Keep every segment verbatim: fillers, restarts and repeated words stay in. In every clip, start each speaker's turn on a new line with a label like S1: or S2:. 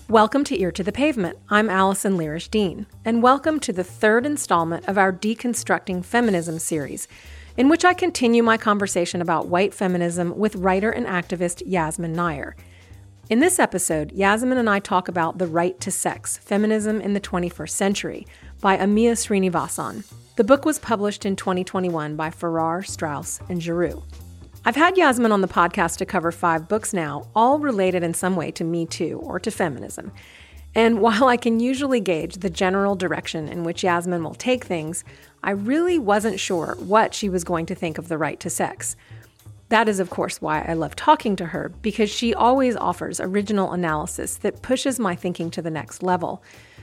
S1: Welcome to Ear to the Pavement. I'm Allison Lirish Dean, and welcome to the third installment of our Deconstructing Feminism series, in which I continue my conversation about white feminism with writer and activist Yasmin Nair. In this episode, Yasmin and I talk about The Right to Sex, Feminism in the twenty-first Century by Amiya Srinivasan. The book was published in twenty twenty-one by Farrar, Straus, and Giroux. I've had Yasmin on the podcast to cover five books now, all related in some way to Me Too or to feminism. And while I can usually gauge the general direction in which Yasmin will take things, I really wasn't sure what she was going to think of The Right to Sex. That is, of course, why I love talking to her, because she always offers original analysis that pushes my thinking to the next level.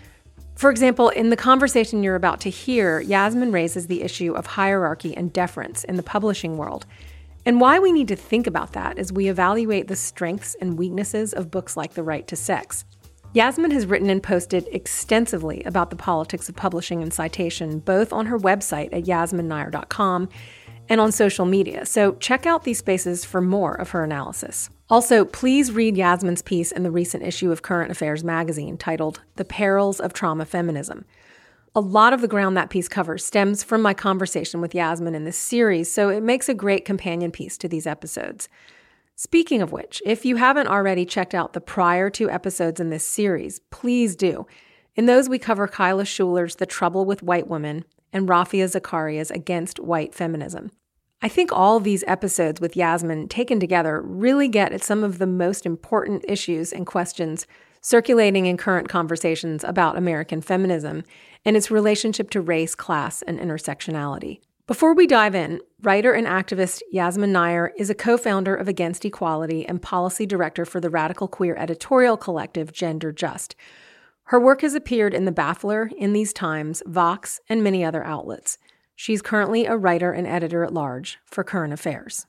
S1: For example, in the conversation you're about to hear, Yasmin raises the issue of hierarchy and deference in the publishing world, and why we need to think about that as we evaluate the strengths and weaknesses of books like The Right to Sex. Yasmin has written and posted extensively about the politics of publishing and citation, both on her website at yasmin nair dot com and on social media, so check out these spaces for more of her analysis. Also, please read Yasmin's piece in the recent issue of Current Affairs magazine titled The Perils of Trauma Feminism. A lot of the ground that piece covers stems from my conversation with Yasmin in this series, so it makes a great companion piece to these episodes. Speaking of which, if you haven't already checked out the prior two episodes in this series, please do. In those, we cover Kyla Schuler's The Trouble with White Women and Rafia Zakaria's Against White Feminism. I think all these episodes with Yasmin taken together really get at some of the most important issues and questions circulating in current conversations about American feminism and its relationship to race, class, and intersectionality. Before we dive in, writer and activist Yasmin Nair is a co-founder of Against Equality and policy director for the radical queer editorial collective Gender Just. Her work has appeared in The Baffler, In These Times, Vox, and many other outlets. She's currently a writer and editor-at-large for Current Affairs.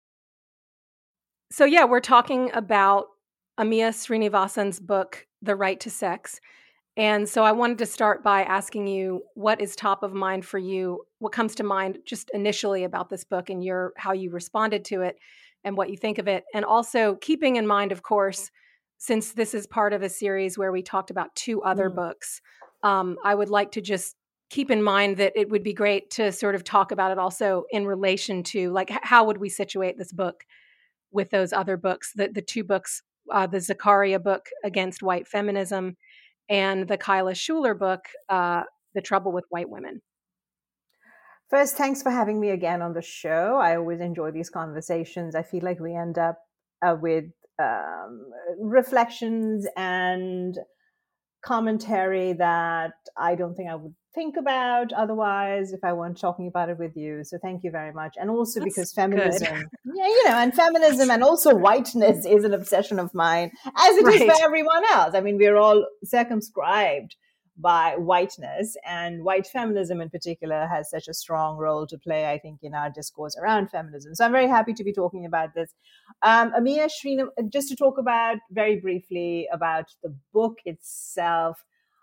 S1: So yeah, we're talking about Amiya Srinivasan's book, The Right to Sex. And so I wanted to start by asking you what is top of mind for you, what comes to mind just initially about this book and your how you responded to it and what you think of it. And also keeping in mind, of course, since this is part of a series where we talked about two other mm. books, um, I would like to just keep in mind that it would be great to sort of talk about it also in relation to, like, how would we situate this book with those other books, the, the two books, uh, the Zakaria book, Against White Feminism, and the Kyla Schuler book, uh, The Trouble with White Women.
S2: First, thanks for having me again on the show. I always enjoy these conversations. I feel like we end up uh, with um, reflections and commentary that I don't think I would think about otherwise if I weren't talking about it with you. So thank you very much. And also That's because feminism, yeah, you know, and feminism and also whiteness is an obsession of mine, as it right. is for everyone else. I mean, we're all circumscribed by whiteness, and white feminism in particular has such a strong role to play, I think, in our discourse around feminism. So I'm very happy to be talking about this. Um, Amiya Srinivasan, just to talk about very briefly about the book itself,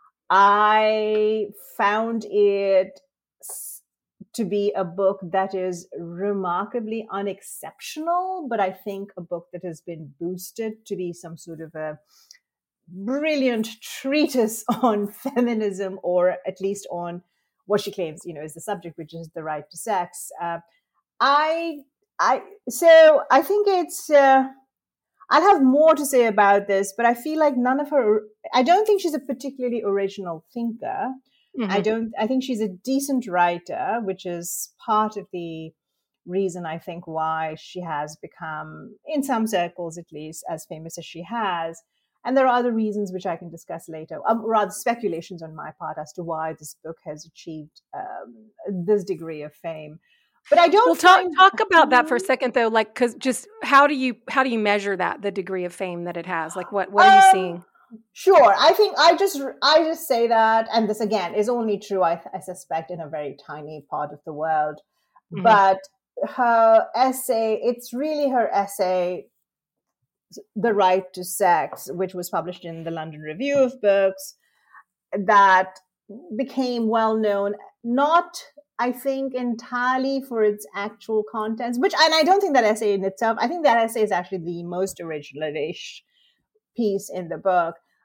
S2: I found it to be a book that is remarkably unexceptional, but I think a book that has been boosted to be some sort of a brilliant treatise on feminism, or at least on what she claims, you know, is the subject, which is the right to sex. Uh, I, I, so I think it's, uh, I'll have more to say about this, but I feel like none of her, I don't think she's a particularly original thinker. Mm-hmm. I don't, I think she's a decent writer, which is part of the reason I think why she has become, in some circles at least, as famous as she has. And there are other reasons which I can discuss later, um, rather speculations on my part as to why this book has achieved um, this degree of fame. But I don't.
S1: Well, find- talk talk about that for a second, though. Like, because just how do you how do you measure that, the degree of fame that it has? Like, what what are you
S2: um,
S1: seeing?
S2: Sure, I think I just I just say that, and this again is only true, I, I suspect, in a very tiny part of the world. Mm-hmm. But her essay, it's really her essay, The Right to Sex, which was published in the London Review of Books, that became well known, not, I think, entirely for its actual contents, which, and I don't think that essay in itself, I think that essay is actually the most original-ish piece in the book,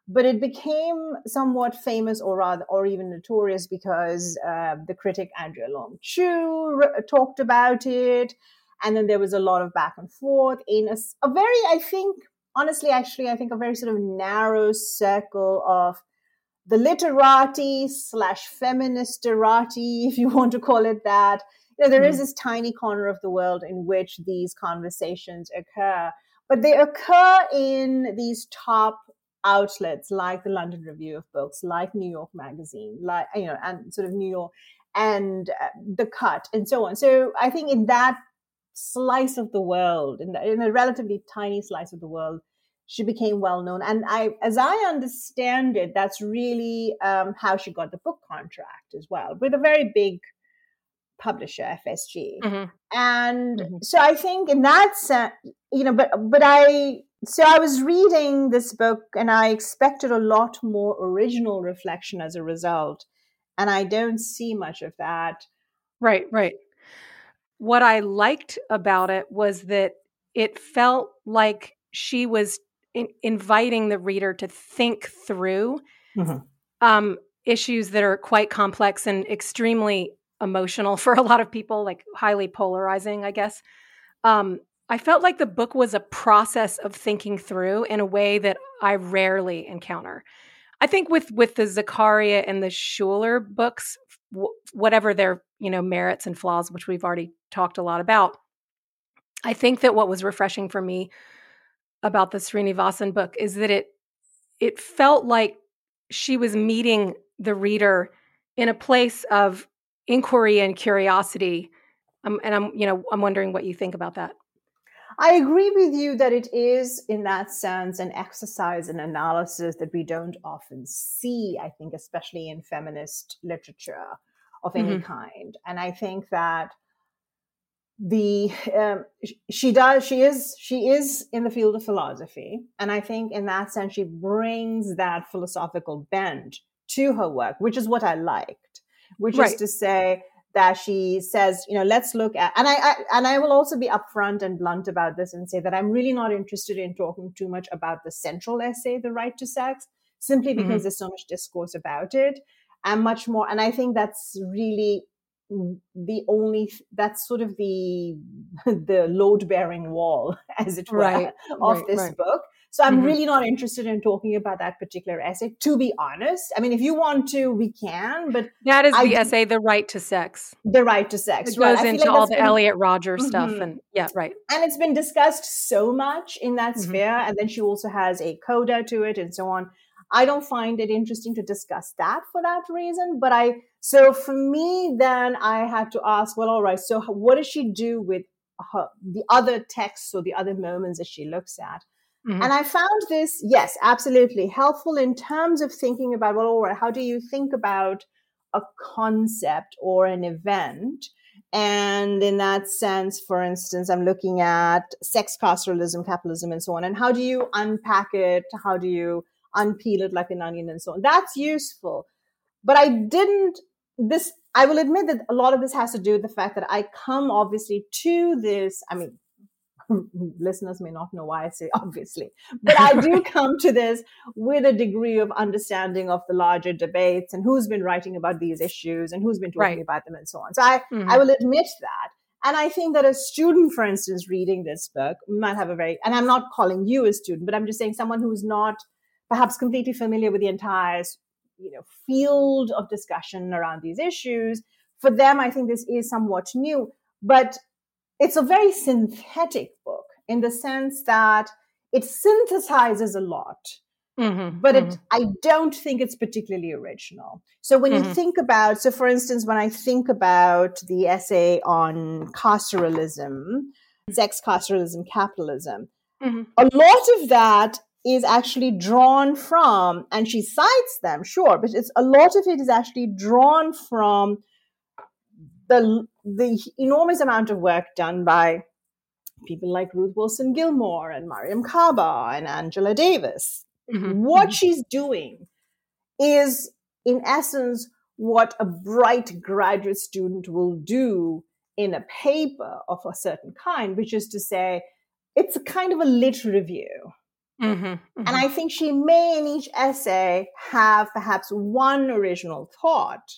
S2: but it became somewhat famous or rather, or even notorious because uh, the critic Andrea Long Chu re- talked about it. And then there was a lot of back and forth in a, a very, I think, honestly, actually, I think a very sort of narrow circle of the literati slash feministerati, if you want to call it that. You know, there mm. is this tiny corner of the world in which these conversations occur, but they occur in these top outlets like the London Review of Books, like New York Magazine, like, you know, and sort of New York and uh, The Cut and so on. So I think in that slice of the world, in, the, in a relatively tiny slice of the world, she became well known. And I, as I understand it, that's really um, how she got the book contract as well, with a very big publisher, F S G. Mm-hmm. And mm-hmm. so I think in that sense, you know, but, but I, so I was reading this book and I expected a lot more original reflection as a result. And I don't see much of that.
S1: Right, right. What I liked about it was that it felt like she was in, inviting the reader to think through mm-hmm. um, issues that are quite complex and extremely emotional for a lot of people, like highly polarizing, I guess. Um, I felt like the book was a process of thinking through in a way that I rarely encounter. I think with with the Zakaria and the Schuler books, w- whatever their, you know, merits and flaws, which we've already talked a lot about, I think that what was refreshing for me about the Srinivasan book is that it it felt like she was meeting the reader in a place of inquiry and curiosity. Um, and I'm, you know, I'm wondering what you think about that.
S2: I agree with you that it is, in that sense, an exercise in analysis that we don't often see, I think, especially in feminist literature of any mm-hmm. kind. And I think that the um, she does she is she is in the field of philosophy, and I think in that sense she brings that philosophical bent to her work, which is what I liked, which right. is to say that she says, you know, let's look at, and I, I and I will also be upfront and blunt about this and say that I'm really not interested in talking too much about the central essay, The Right to Sex, simply because mm-hmm. there's so much discourse about it, and much more. And I think that's really the only, that's sort of the the load-bearing wall, as it were, right, of right, this right. book. So I'm mm-hmm. really not interested in talking about that particular essay, to be honest. I mean, if you want to, we can, but
S1: that is
S2: I
S1: the
S2: do,
S1: essay, The Right to Sex.
S2: The Right to Sex.
S1: It goes
S2: right.
S1: into
S2: like
S1: all the
S2: been,
S1: Elliot Rodgers mm-hmm. stuff, and yeah, right.
S2: And it's been discussed so much in that mm-hmm. sphere, and then she also has a coda to it, and so on. I don't find it interesting to discuss that for that reason, but I. So for me, then I had to ask, well, all right. So what does she do with her, the other texts or the other moments that she looks at? Mm-hmm. And I found this, yes, absolutely helpful in terms of thinking about, well, all right, how do you think about a concept or an event? And in that sense, for instance, I'm looking at sex carceralism, capitalism, and so on. And how do you unpack it? How do you unpeel it like an onion and so on? That's useful. But I didn't, this, I will admit that a lot of this has to do with the fact that I come obviously to this, I mean, listeners may not know why I say obviously, but I do come to this with a degree of understanding of the larger debates and who's been writing about these issues and who's been talking right. about them and so on. So I, mm-hmm. I will admit that. And I think that a student, for instance, reading this book might have a very, and I'm not calling you a student, but I'm just saying someone who's not perhaps completely familiar with the entire, you know, field of discussion around these issues. For them, I think this is somewhat new, but it's a very synthetic book in the sense that it synthesizes a lot, mm-hmm, but mm-hmm. it, I don't think it's particularly original. So when mm-hmm. you think about, so for instance, when I think about the essay on carceralism, sex carceralism, capitalism, mm-hmm. a lot of that is actually drawn from, and she cites them, sure, but it's a lot of it is actually drawn from the the enormous amount of work done by people like Ruth Wilson Gilmore and Mariam Kaba and Angela Davis. Mm-hmm. What mm-hmm. she's doing is, in essence, what a bright graduate student will do in a paper of a certain kind, which is to say, it's a kind of a lit review.
S1: Mm-hmm, mm-hmm.
S2: And I think she may in each essay have perhaps one original thought,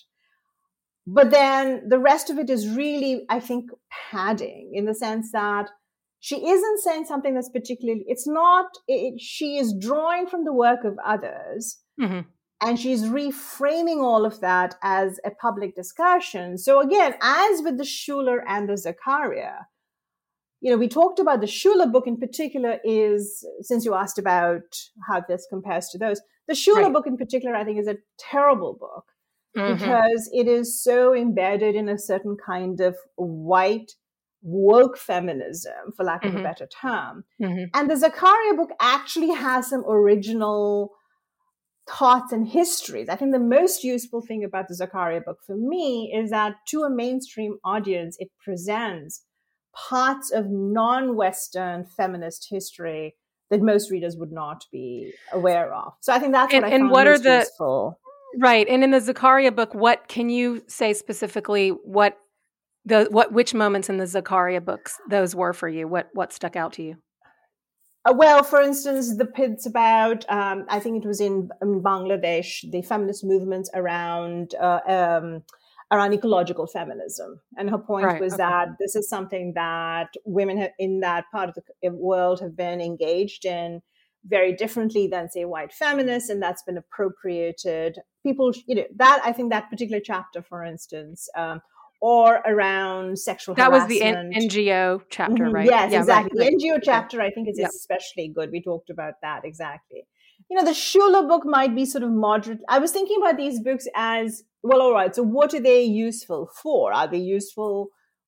S2: but then the rest of it is really, I think, padding in the sense that she isn't saying something that's particularly, it's not, it, she is drawing from the work of others.
S1: Mm-hmm.
S2: And she's reframing all of that as a public discussion. So again, as with the Schuler and the Zaccaria, you know, we talked about the Schuler book in particular is, since you asked about how this compares to those, the Schuler
S1: Right.
S2: book in particular, I think, is a terrible book
S1: Mm-hmm.
S2: because it is so embedded in a certain kind of white woke feminism, for lack of
S1: Mm-hmm.
S2: a better term.
S1: Mm-hmm.
S2: And the Zaccaria book actually has some original thoughts and histories. I think the most useful thing about the Zaccaria book for me is that to a mainstream audience, it presents parts of non-Western feminist history that most readers would not be aware of. So I think that's
S1: And,
S2: what I
S1: and
S2: found
S1: what are
S2: most
S1: the
S2: useful.
S1: right? And in the Zaccaria book, what can you say specifically? What the what which moments in the Zaccaria books those were for you? What what stuck out to you?
S2: Uh, well, for instance, the bits about, um, I think it was in, in Bangladesh, the feminist movements around uh, um, around ecological feminism. And her point
S1: Right,
S2: was
S1: okay.
S2: that this is something that women have, in that part of the world have been engaged in very differently than, say, white feminists, and that's been appropriated. People, you know, that, I think that particular chapter, for instance, um, or around sexual
S1: That was
S2: harassment.
S1: the N G O chapter,
S2: Mhm.
S1: right?
S2: Yes,
S1: Yeah,
S2: exactly.
S1: right, right.
S2: The N G O
S1: Okay.
S2: chapter, I think, is
S1: Yep.
S2: especially good. We talked about that, exactly. You know, the Schuler book might be sort of moderate. I was thinking about these books as, well, all right, so what are they useful for? Are they useful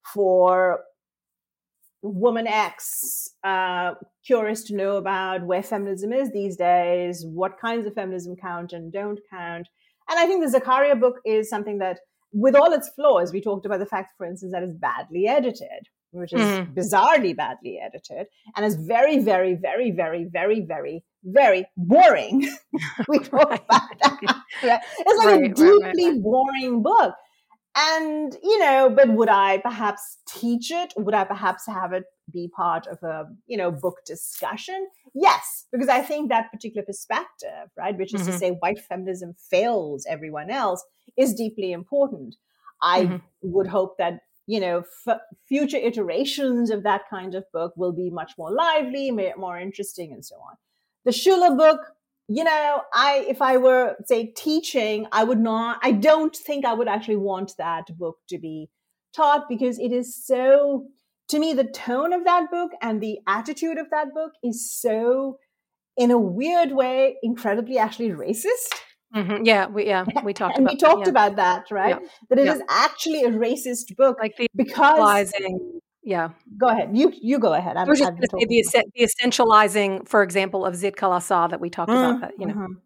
S2: for woman X, uh, curious to know about where feminism is these days, what kinds of feminism count and don't count? And I think the Zaccaria book is something that, with all its flaws, we talked about the fact, for instance, that it's badly edited, which is
S1: Mhm.
S2: bizarrely badly edited, and is very, very, very, very, very, very, very boring. We talked
S1: Right.
S2: about that. Right? It's like
S1: Right,
S2: a
S1: right,
S2: deeply
S1: right, right.
S2: boring book. And, you know, but would I perhaps teach it? Would I perhaps have it be part of a, you know, book discussion? Yes, because I think that particular perspective, right, which is
S1: Mhm.
S2: to say white feminism fails everyone else, is deeply important. I
S1: Mhm.
S2: would hope that, you know, f- future iterations of that kind of book will be much more lively, ma- more interesting, and so on. The Schuler book, you know, I, if I were, say, teaching, I would not, I don't think I would actually want that book to be taught because it is so, to me, the tone of that book and the attitude of that book is so, in a weird way, incredibly actually racist.
S1: Mhm. Yeah, we yeah, we talked
S2: And
S1: about
S2: we
S1: that.
S2: talked
S1: Yeah.
S2: about that, right?
S1: Yeah.
S2: That it
S1: Yeah.
S2: is actually a racist book
S1: Like the
S2: because,
S1: essentializing, yeah.
S2: go ahead, you, you go ahead.
S1: I
S2: I'm,
S1: was just
S2: I've
S1: going
S2: been
S1: to say
S2: talking
S1: the,
S2: too much.
S1: essen- the essentializing, for example, of Zit Khalasa that we talked about. That you know,
S2: Mm-hmm.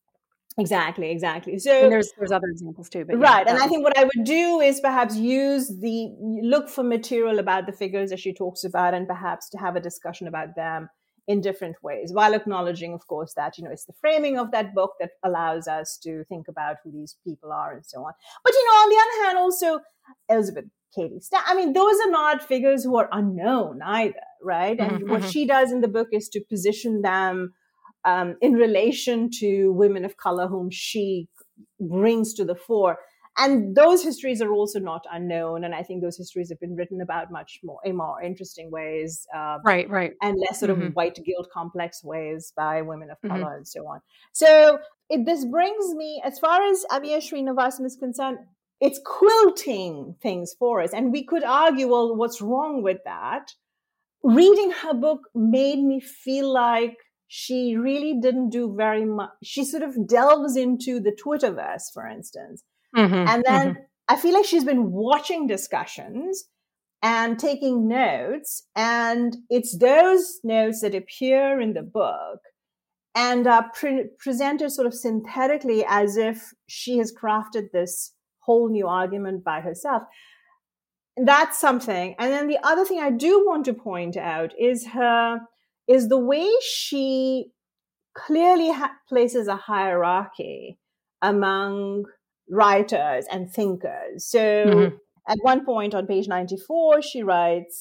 S2: Exactly, exactly.
S1: and
S2: So,
S1: there's there's other examples too, but yeah,
S2: right. And
S1: that
S2: I
S1: was
S2: think what I would do is perhaps use the, look for material about the figures that she talks about and perhaps to have a discussion about them in different ways, while acknowledging, of course, that, you know, it's the framing of that book that allows us to think about who these people are and so on. But, you know, on the other hand, also Elizabeth Cady Stanton, I mean, those are not figures who are unknown either, right? And
S1: Mhm,
S2: what
S1: mhm.
S2: she does in the book is to position them um, in relation to women of color whom she brings to the fore. And those histories are also not unknown. And I think those histories have been written about much more in more interesting ways, uh,
S1: Right, right.
S2: and less sort
S1: Mhm,
S2: of white guilt complex ways by women of
S1: mhm.
S2: color and so on. So it, this brings me, as far as Amia Srinivasan is concerned, it's quilting things for us. And we could argue, well, what's wrong with that? Reading her book made me feel like she really didn't do very much. She sort of delves into the Twitterverse, for instance.
S1: Mhm,
S2: And then
S1: mhm.
S2: I feel like she's been watching discussions and taking notes. And it's those notes that appear in the book and are pre- presented sort of synthetically as if she has crafted this whole new argument by herself. That's something. And then the other thing I do want to point out is her, is the way she clearly ha- places a hierarchy among writers and thinkers. So
S1: Mhm.
S2: at one point on page ninety-four, she writes,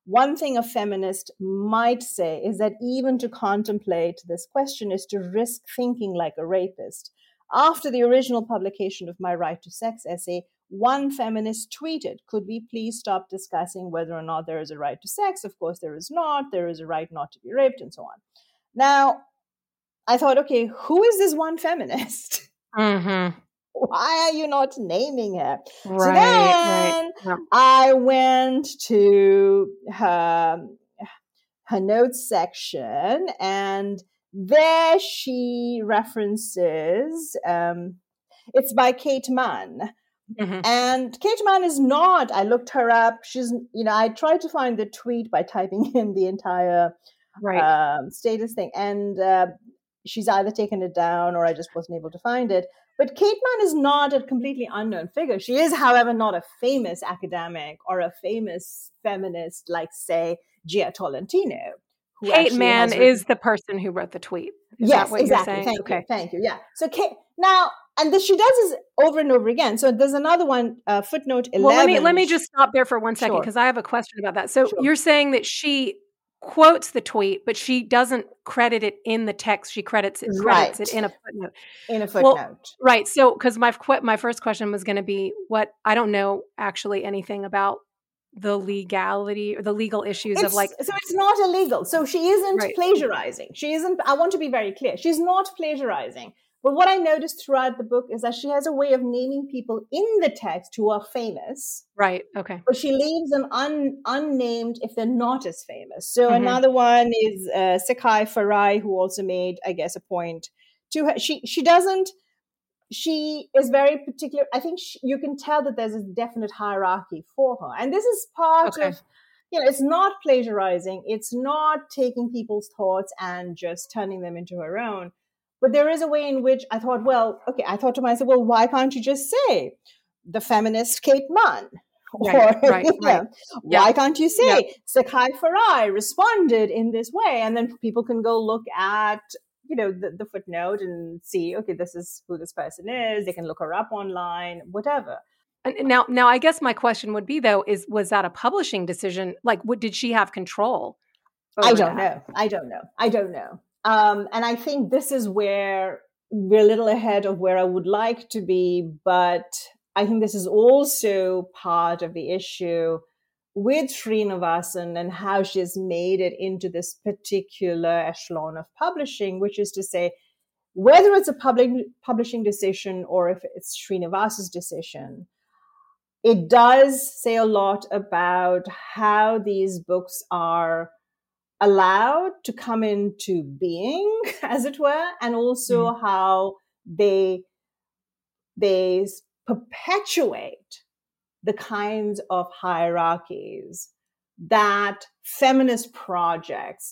S2: one thing a feminist might say is that even to contemplate this question is to risk thinking like a rapist. After the original publication of my Right to Sex essay, one feminist tweeted, could we please stop discussing whether or not there is a right to sex? Of course, there is not. There is a right not to be raped and so on. Now, I thought, okay, who is this one feminist?
S1: Mm-hmm.
S2: Why are you not naming her?
S1: Right,
S2: so then
S1: right. Yeah.
S2: I went to her, her notes section, and there she references, um, it's by Kate Mann. Mm-hmm. And Kate Mann is not, I looked her up. She's, you know, I tried to find the tweet by typing in the entire right. um, status thing. And uh, she's either taken it down or I just wasn't able to find it. But Kate Mann is not a completely unknown figure. She is, however, not a famous academic or a famous feminist like, say, Gia Tolentino.
S1: Kate Mann written... is the person who wrote the tweet. Is
S2: yes,
S1: that what
S2: exactly.
S1: You're saying?
S2: Thank
S1: okay.
S2: you. Thank you. Yeah. So Kate, now, and this, she does this over and over again. So there's another one, uh, footnote eleven.
S1: Well, let me let me just stop there for one second because sure. I have a question about that. So sure. you're saying that she quotes the tweet, but she doesn't credit it in the text. She credits it, credits right. it in a footnote.
S2: In a footnote.
S1: Well, right. So, because my my first question was going to be what I don't know actually anything about the legality or the legal issues
S2: it's,
S1: of like.
S2: So it's not illegal. So she isn't right. plagiarizing. She isn't. I want to be very clear. She's not plagiarizing. But what I noticed throughout the book is that she has a way of naming people in the text who are famous.
S1: Right. Okay.
S2: But she leaves them un, unnamed if they're not as famous. So mm-hmm. another one is uh, Sekai Farai, who also made, I guess, a point to her. She she doesn't. She is very particular. I think she, you can tell that there's a definite hierarchy for her, and this is part okay. of. You know, it's not plagiarizing. It's not taking people's thoughts and just turning them into her own. But there is a way in which I thought, well, okay, I thought to myself, well, why can't you just say the feminist Kate Mann?
S1: Right, or, right,
S2: you know,
S1: right.
S2: Why
S1: yep.
S2: can't you say
S1: yep.
S2: Sekai Farai responded in this way? And then people can go look at, you know, the, the footnote and see, okay, this is who this person is. They can look her up online, whatever.
S1: And now, now, I guess my question would be, though, is was that a publishing decision? Like, what, did she have control over
S2: I don't
S1: that?
S2: know. I don't know. I don't know. Um, and I think this is where we're a little ahead of where I would like to be, but I think this is also part of the issue with Srinivasan and how she's made it into this particular echelon of publishing, which is to say, whether it's a public publishing decision or if it's Srinivasan's decision, it does say a lot about how these books are allowed to come into being, as it were, and also mm. how they they perpetuate the kinds of hierarchies that feminist projects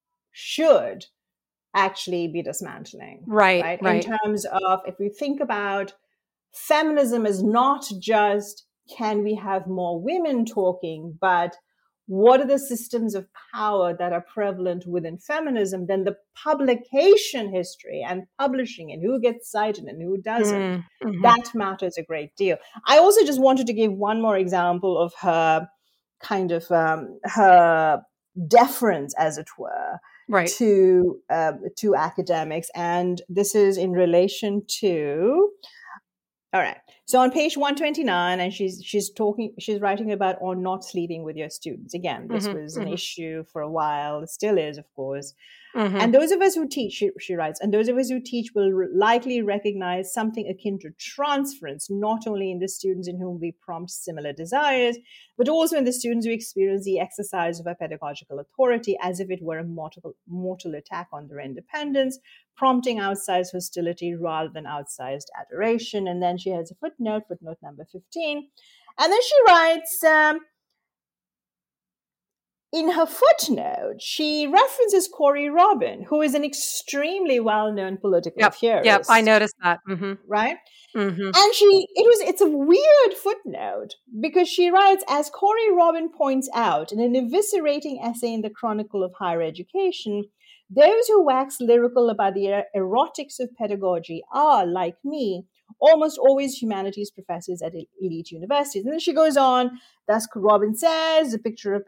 S2: should actually be dismantling.
S1: Right,
S2: right?
S1: right.
S2: In terms of, if we think about feminism is not just, can we have more women talking, but what are the systems of power that are prevalent within feminism? Then the publication history and publishing and who gets cited and who doesn't, mm-hmm. that matters a great deal. I also just wanted to give one more example of her kind of um, her deference, as it were,
S1: right.
S2: to uh, to academics, and this is in relation to. All right. So on page one twenty-nine, and she's she's talking, she's writing about or not sleeping with your students. Again, this
S1: mm-hmm,
S2: was
S1: mm-hmm.
S2: an issue for a while. It still is, of course.
S1: Mm-hmm.
S2: And those of us who teach, she, she writes, and those of us who teach will re- likely recognize something akin to transference, not only in the students in whom we prompt similar desires, but also in the students who experience the exercise of a pedagogical authority as if it were a mortal, mortal attack on their independence, prompting outsized hostility rather than outsized adoration. And then she has a footnote, footnote number fifteen. And then she writes, um, in her footnote, she references Corey Robin, who is an extremely well-known political
S1: yep,
S2: theorist.
S1: Yep, I noticed that. Mm-hmm.
S2: Right?
S1: Mm-hmm.
S2: And she, it was, it's a weird footnote because she writes, as Corey Robin points out in an eviscerating essay in the Chronicle of Higher Education, those who wax lyrical about the erotics of pedagogy are, like me, almost always humanities professors at elite universities. And then she goes on, thus Robin says, the picture of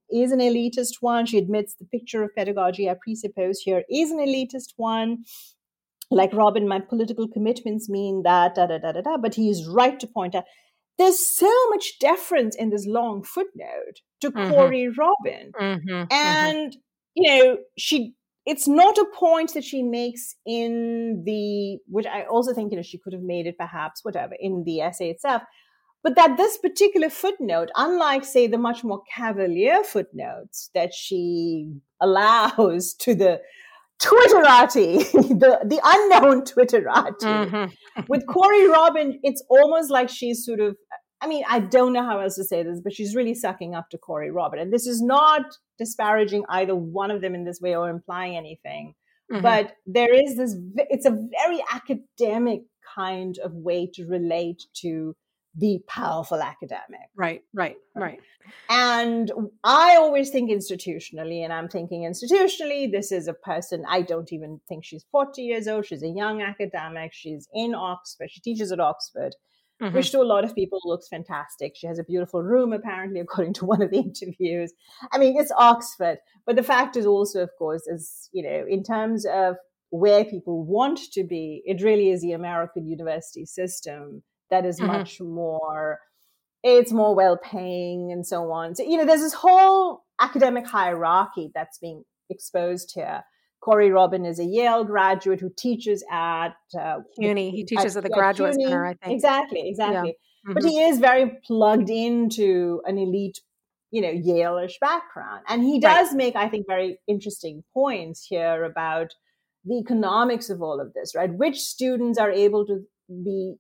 S2: is an elitist one. She admits the picture of pedagogy I presuppose here is an elitist one. Like Robin, my political commitments mean that, da, da, da, da, da. But he is right to point out there's so much deference in this long footnote to mm-hmm. Corey Robin.
S1: Mm-hmm.
S2: And, mm-hmm. you know, she, it's not a point that she makes in the, which I also think, you know, she could have made it perhaps, whatever, in the essay itself. But that this particular footnote, unlike, say, the much more cavalier footnotes that she allows to the Twitterati, the, the unknown Twitterati. Mm-hmm. With Corey Robin, it's almost like she's sort of, I mean, I don't know how else to say this, but she's really sucking up to Corey Robin. And this is not disparaging either one of them in this way or implying anything. Mm-hmm. But there is this, it's a very academic kind of way to relate to the powerful academic.
S1: Right, right, right.
S2: And I always think institutionally, and I'm thinking institutionally, this is a person, I don't even think she's forty years old. She's a young academic. She's in Oxford. She teaches at Oxford, mm-hmm. which to a lot of people looks fantastic. She has a beautiful room, apparently, according to one of the interviews. I mean, it's Oxford. But the fact is also, of course, is, you know, in terms of where people want to be, it really is the American university system that is mm-hmm. much more, it's more well-paying and so on. So, you know, there's this whole academic hierarchy that's being exposed here. Corey Robin is a Yale graduate who teaches at uh,
S1: CUNY. He teaches at, at the yeah, Graduate CUNY. Center, I think.
S2: Exactly, exactly.
S1: Yeah. Mm-hmm.
S2: But he is very plugged into an elite, you know, Yale-ish background. And he does right. make, I think, very interesting points here about the economics of all of this, right? Which students are able to be,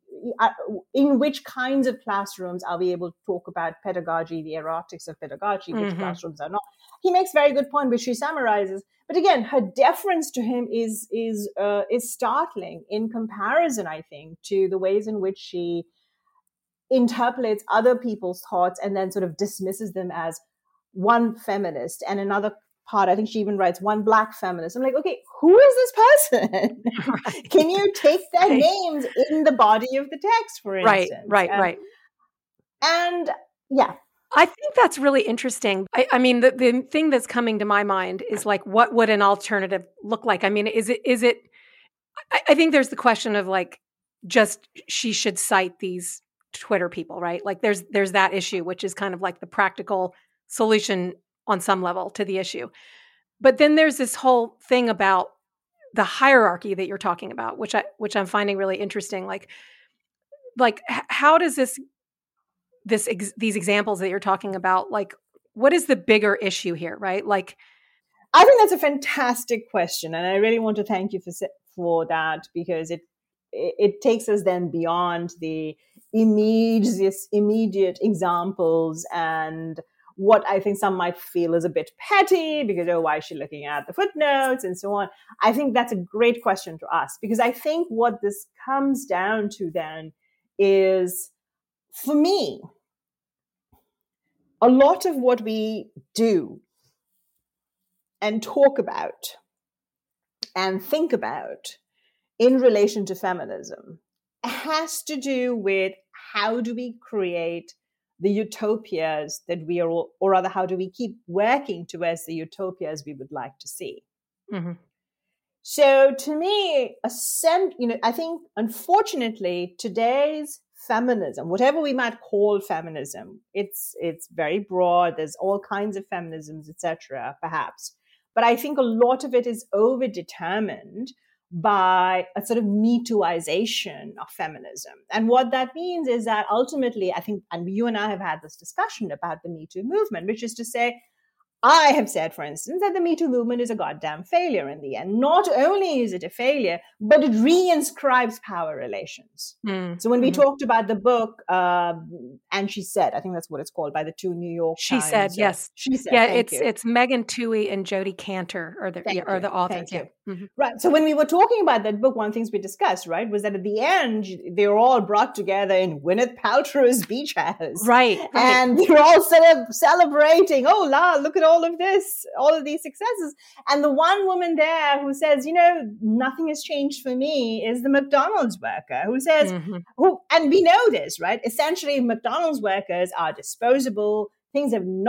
S2: in which kinds of classrooms are we able to talk about pedagogy, the erotics of pedagogy, which mm-hmm. classrooms are not. He makes very good point, which she summarizes. But again, her deference to him is is uh, is startling in comparison, I think, to the ways in which she interpolates other people's thoughts and then sort of dismisses them as one feminist and another part. I think she even writes one black feminist. I'm like, okay, who is this person? Right. Can you take their right. names in the body of the text, for instance?
S1: Right, right,
S2: and,
S1: right.
S2: And yeah.
S1: I think that's really interesting. I, I mean, the, the thing that's coming to my mind is like, what would an alternative look like? I mean, is it, is it, I, I think there's the question of like, just she should cite these Twitter people, right? Like there's, there's that issue, which is kind of like the practical solution on some level to the issue. But then there's this whole thing about the hierarchy that you're talking about, which I, which I'm finding really interesting. Like, like how does this, this, ex, these examples that you're talking about, like, what is the bigger issue here, right? Like,
S2: I think that's a fantastic question. And I really want to thank you for, for that, because it, it, it takes us then beyond the immediate, immediate examples and what I think some might feel is a bit petty because, oh, why is she looking at the footnotes and so on? I think that's a great question to ask, because I think what this comes down to then is, for me, a lot of what we do and talk about and think about in relation to feminism has to do with how do we create the utopias that we are, or rather, how do we keep working towards the utopias we would like to see? Mm-hmm. So to me, a cent, you know, I think, unfortunately, today's feminism, whatever we might call feminism, it's it's very broad. There's all kinds of feminisms, et cetera, perhaps. But I think a lot of it is overdetermined by a sort of Me Tooization of feminism. And what that means is that ultimately, I think, and you and I have had this discussion about the Me Too movement, which is to say, I have said, for instance, that the Me Too movement is a goddamn failure in the end. Not only is it a failure, but it reinscribes power relations. Mm. So when we mm-hmm. talked about the book, uh, and She Said, I think that's what it's called, by the two New York
S1: She
S2: Times.
S1: Said, yes.
S2: She Said,
S1: yeah, it's you. it's Megan Twohey and Jodi Kantor are the, yeah, are the authors.
S2: Thank
S1: yeah.
S2: Mm-hmm. Right. So when we were talking about that book, one of the things we discussed, right, was that at the end, they were all brought together in Gwyneth Paltrow's beach house.
S1: Right. right.
S2: And they're all cele- celebrating, oh, la, look at all of this, all of these successes. And the one woman there who says, you know, nothing has changed for me is the McDonald's worker who says, mm-hmm. who, and we know this, right? Essentially, McDonald's workers are disposable. Things have not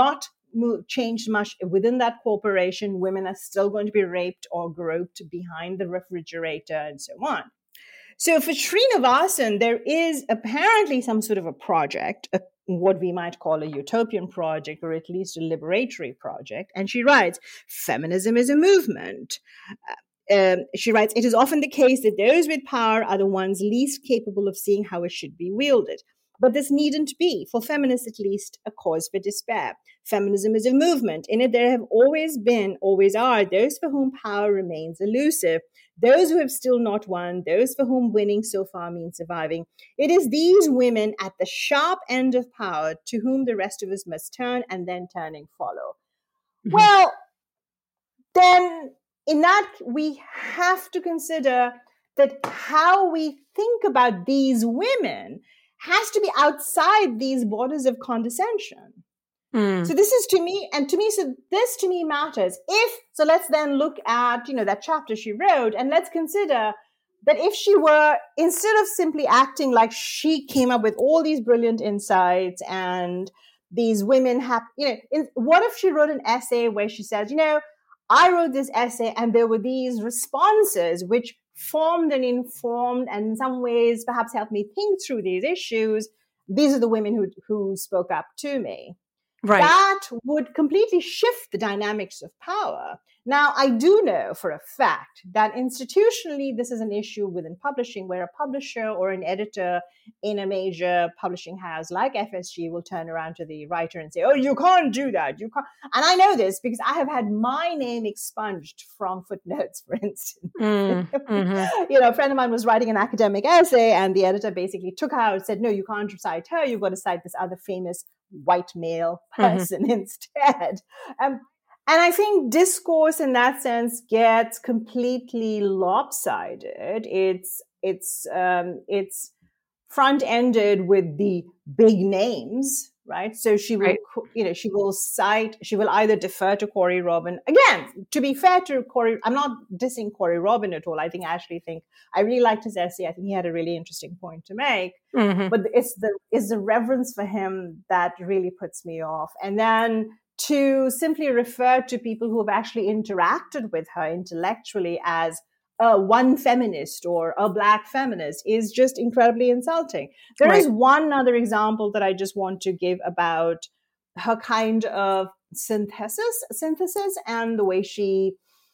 S2: moved, changed much within that corporation. Women are still going to be raped or groped behind the refrigerator and so on. So for Srinivasan, there is apparently some sort of a project, a, what we might call a utopian project, or at least a liberatory project. And she writes, feminism is a movement. Um, she writes, it is often the case that those with power are the ones least capable of seeing how it should be wielded. But this needn't be, for feminists at least, a cause for despair. Feminism is a movement. In it, there have always been, always are, those for whom power remains elusive, those who have still not won, those for whom winning so far means surviving. It is these women at the sharp end of power to whom the rest of us must turn, and then turning follow. Mm-hmm. Well, then in that, we have to consider that how we think about these women has to be outside these borders of condescension. Mm. So this is to me, and to me, so this to me matters. If, so let's then look at, you know, that chapter she wrote, and let's consider that if she were, instead of simply acting like she came up with all these brilliant insights and these women have, you know, in, what if she wrote an essay where she says, you know, I wrote this essay and there were these responses which formed and informed and in some ways perhaps helped me think through these issues. These are the women who, who spoke up to me. Right. That would completely shift the dynamics of power. Now, I do know for a fact that institutionally, this is an issue within publishing where a publisher or an editor in a major publishing house like F S G will turn around to the writer and say, oh, you can't do that. You can't. And I know this because I have had my name expunged from footnotes, for instance. Mm, mm-hmm. You know, a friend of mine was writing an academic essay and the editor basically took her out and said, no, you can't cite her. You've got to cite this other famous white male person mm-hmm. instead. Um, and I think discourse in that sense gets completely lopsided. It's it's um, it's front-ended with the big names, right? So she will, right. you know, she will cite, she will either defer to Corey Robin. Again, to be fair to Corey, I'm not dissing Corey Robin at all. I think I actually think I really liked his essay. I think he had a really interesting point to make. Mm-hmm. But it's the it's the reverence for him that really puts me off. And then to simply refer to people who have actually interacted with her intellectually as Uh, one feminist or a Black feminist is just incredibly insulting. There right. is one other example that I just want to give about her kind of synthesis, synthesis and the way she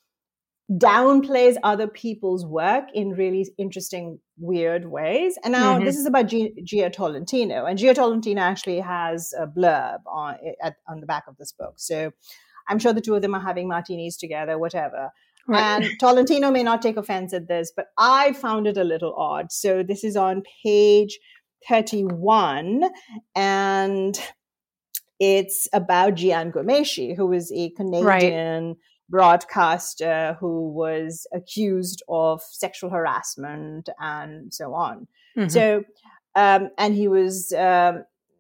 S2: downplays other people's work in really interesting, weird ways. And now mm-hmm. this is about G- Gia Tolentino. And Gia Tolentino actually has a blurb on, at, on the back of this book. So I'm sure the two of them are having martinis together, whatever. Right. And Tolentino may not take offense at this, but I found it a little odd. So this is on page thirty-one, and it's about Jian Ghomeshi, who is a Canadian right. broadcaster who was accused of sexual harassment and so on. Mm-hmm. So, um, and he was, um,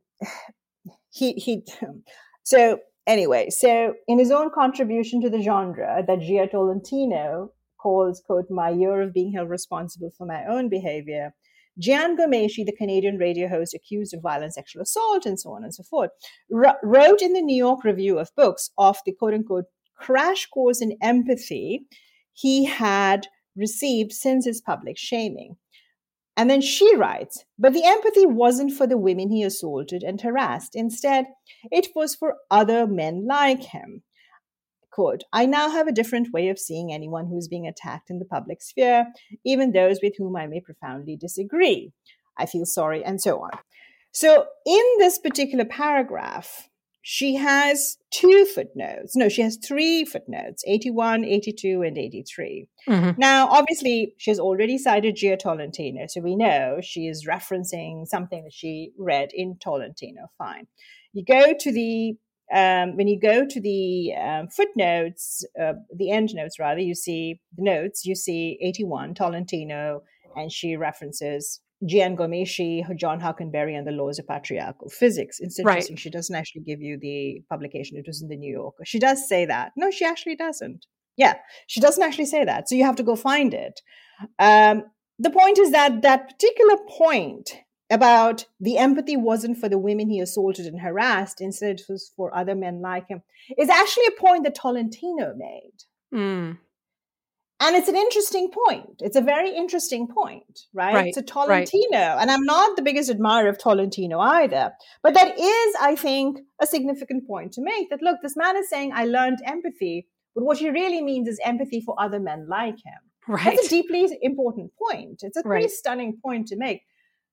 S2: he, he, so, Anyway, so in his own contribution to the genre that Gia Tolentino calls, quote, my year of being held responsible for my own behavior, Jian Ghomeshi, the Canadian radio host accused of violent sexual assault and so on and so forth, r- wrote in the New York Review of Books of the, quote unquote, crash course in empathy he had received since his public shaming. And then she writes, but the empathy wasn't for the women he assaulted and harassed. Instead, it was for other men like him. Quote, I now have a different way of seeing anyone who is being attacked in the public sphere, even those with whom I may profoundly disagree. I feel sorry, and so on. So in this particular paragraph, she has two footnotes. No, she has three footnotes, eighty-one, eighty-two, and eighty-three. Mm-hmm. Now, obviously, she's already cited Gia Tolentino, so we know she is referencing something that she read in Tolentino. Fine. You go to the, um, when you go to the um, footnotes, uh, the end notes rather, you see the notes, you see eighty-one, Tolentino, and she references Jian Ghomeshi, John Huckenberry, and the Laws of Patriarchal Physics. It's interesting. Right. She doesn't actually give you the publication. It was in the New Yorker. She does say that. No, she actually doesn't. Yeah, she doesn't actually say that. So you have to go find it. Um, the point is that that particular point about the empathy wasn't for the women he assaulted and harassed, instead it was for other men like him, is actually a point that Tolentino made.
S1: Mm.
S2: And it's an interesting point. It's a very interesting point, right?
S1: Right,
S2: So Tolentino, right. And I'm not the biggest admirer of Tolentino either, but that is, I think, a significant point to make, that, look, this man is saying, I learned empathy, but what he really means is empathy for other men like him.
S1: Right.
S2: That's a deeply important point. It's a pretty
S1: right.
S2: stunning point to make.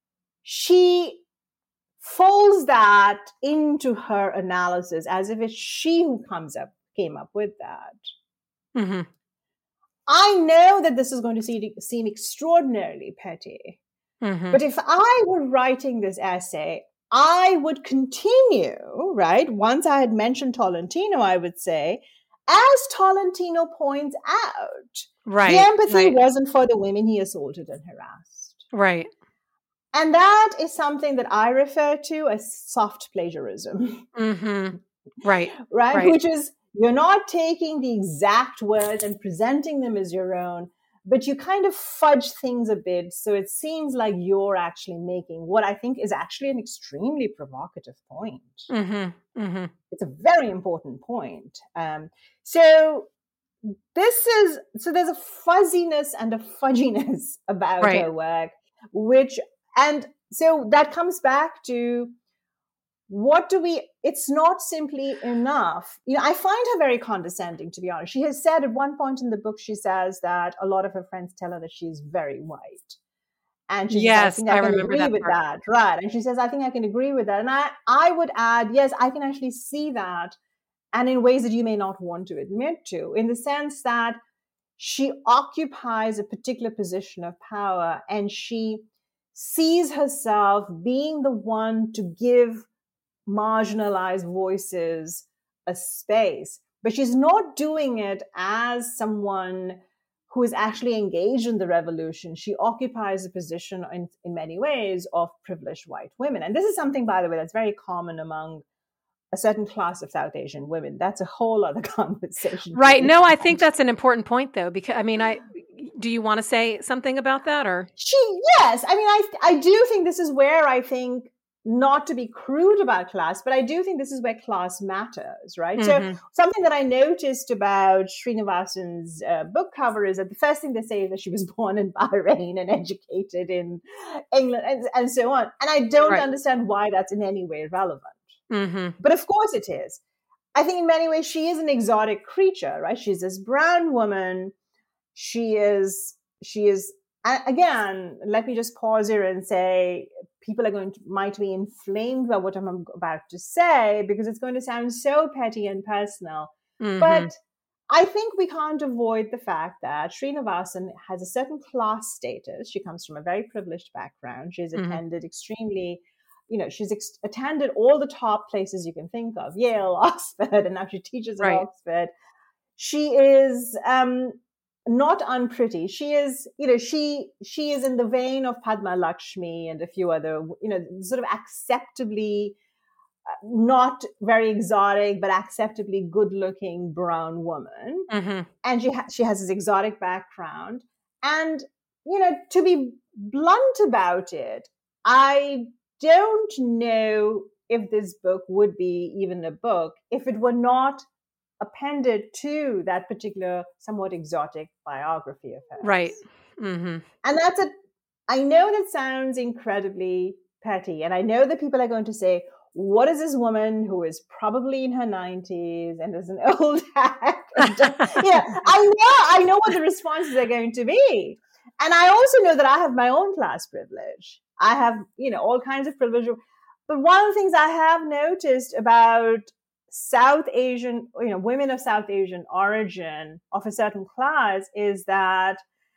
S2: She folds that into her analysis as if it's she who comes up, came up with that.
S1: Mm-hmm.
S2: I know that this is going to seem, seem extraordinarily petty,
S1: mm-hmm.
S2: but if I were writing this essay, I would continue, right? Once I had mentioned Tolentino, I would say, as Tolentino points out,
S1: right,
S2: the empathy
S1: right.
S2: wasn't for the women he assaulted and harassed.
S1: Right.
S2: And that is something that I refer to as soft plagiarism.
S1: Mm-hmm. Right.
S2: right.
S1: Right.
S2: Which is, you're not taking the exact words and presenting them as your own, but you kind of fudge things a bit. So it seems like you're actually making what I think is actually an extremely provocative point.
S1: Mm-hmm. Mm-hmm.
S2: It's a very important point. Um, so this is, so there's a fuzziness and a fudginess about
S1: right.
S2: her work, which, and so that comes back to, what do we, it's not simply enough. You know, I find her very condescending, to be honest. She has said at one point in the book, she says that a lot of her friends tell her that she's very white. And she
S1: yes,
S2: says, I, think I, I can
S1: remember
S2: agree
S1: that
S2: with
S1: part.
S2: that. Right. And she says, I think I can agree with that. And I, I would add, yes, I can actually see that. And in ways that you may not want to admit to, in the sense that she occupies a particular position of power and she sees herself being the one to give marginalized voices a space, but she's not doing it as someone who is actually engaged in the revolution. She occupies a position in, in many ways of privileged white women. And this is something, by the way, that's very common among a certain class of South Asian women. That's a whole other conversation.
S1: Right. No, I think that's an important point, though, because, I mean, I, do you want to say something about that, or?
S2: She, yes. I mean, I, I do think this is where I think, not to be crude about class, but I do think this is where class matters, right? Mm-hmm. So something that I noticed about Srinivasan's uh, book cover is that the first thing they say is that she was born in Bahrain and educated in England and, and so on. And I don't right. understand why that's in any way relevant.
S1: Mm-hmm.
S2: But of course it is. I think in many ways she is an exotic creature, right? She's this brown woman. She is, she is, again, let me just pause here and say, people are going to, might be inflamed by what I'm about to say because it's going to sound so petty and personal. Mm-hmm. But I think we can't avoid the fact that Srinivasan has a certain class status. She comes from a very privileged background. She's mm-hmm. attended extremely, you know, she's ex- attended all the top places you can think of, Yale, Oxford, and now she teaches at right. Oxford. She is um, not unpretty. She is, you know, she she is in the vein of Padma Lakshmi and a few other, you know, sort of acceptably, uh, not very exotic, but acceptably good-looking brown woman. Mm-hmm. And she ha- she has this exotic background. And, you know, to be blunt about it, I don't know if this book would be even a book if it were not appended to that particular somewhat exotic biography of hers.
S1: Right. Mm-hmm.
S2: And that's a, I know that sounds incredibly petty. And I know that people are going to say, what is this woman who is probably in her nineties and is an old hack? Yeah, I know, I know what the responses are going to be. And I also know that I have my own class privilege. I have, you know, all kinds of privilege. But one of the things I have noticed about South Asian, you know, women of South Asian origin of a certain class is that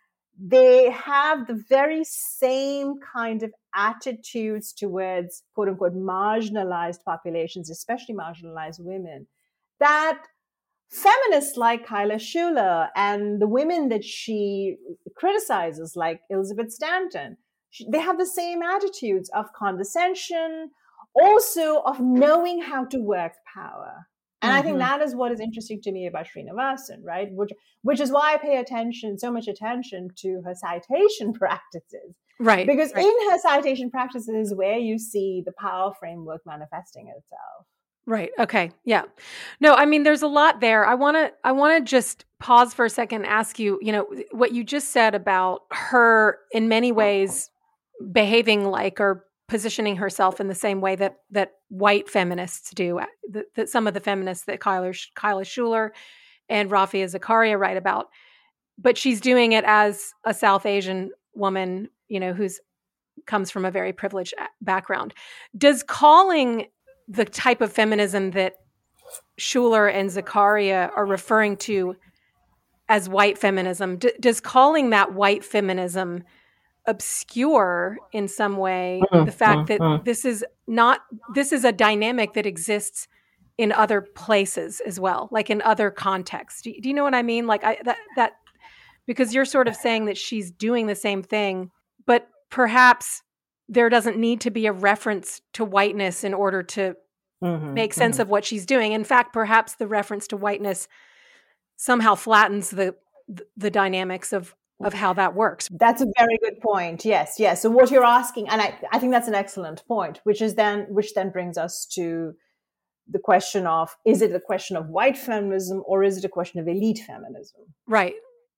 S2: they have the very same kind of attitudes towards quote unquote marginalized populations, especially marginalized women, that feminists like Kyla Schuler and the women that she criticizes, like Elizabeth Stanton, they have the same attitudes of condescension, also of knowing how to work power. And
S1: mm-hmm.
S2: I think that is what is interesting to me about Srinivasan, right? Which, which is why I pay attention, so much attention to her citation practices.
S1: Right.
S2: Because
S1: right.
S2: in her citation practices is where you see the power framework manifesting itself.
S1: Right. Okay. Yeah. No, I mean, there's a lot there. I want to, I want to just pause for a second and ask you, you know, what you just said about her in many ways behaving like or positioning herself in the same way that, that white feminists do, that, that some of the feminists that Kyla, Kyla Schuler and Rafia Zakaria write about, but she's doing it as a South Asian woman, you know, who's comes from a very privileged background. Does calling the type of feminism that Schuler and Zakaria are referring to as white feminism, d- does calling that white feminism obscure in some way mm-hmm. the fact that mm-hmm. this is not, this is a dynamic that exists in other places as well, like in other contexts? Do, do you know what I mean? Like I, that, that, because you're sort of saying that she's doing the same thing, but perhaps there doesn't need to be a reference to whiteness in order to mm-hmm, make sense mm-hmm. of what she's doing. In fact, perhaps the reference to whiteness somehow flattens the the dynamics of, of how that works.
S2: That's a very good point. Yes, yes. So what you're asking, and I, I think that's an excellent point, which is then which then brings us to the question of, is it a question of white feminism or is it a question of elite feminism?
S1: Right.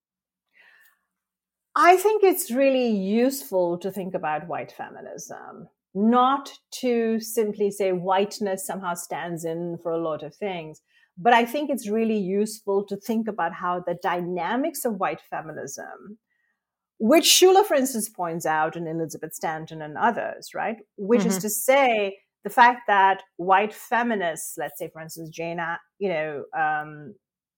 S2: I think it's really useful to think about white feminism, not to simply say whiteness somehow stands in for a lot of things, but I think it's really useful to think about how the dynamics of white feminism, which Schuler, for instance, points out, and Elizabeth Stanton and others, right? Which mm-hmm. is to say the fact that white feminists, let's say, for instance, Jane, you know, um,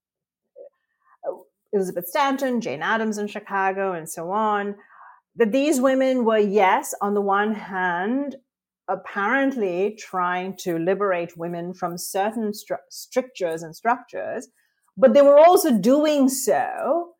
S2: Elizabeth Stanton, Jane Addams in Chicago, and so on, that these women were, yes, on the one hand, apparently trying to liberate women from certain stru- strictures and structures, but they were also doing so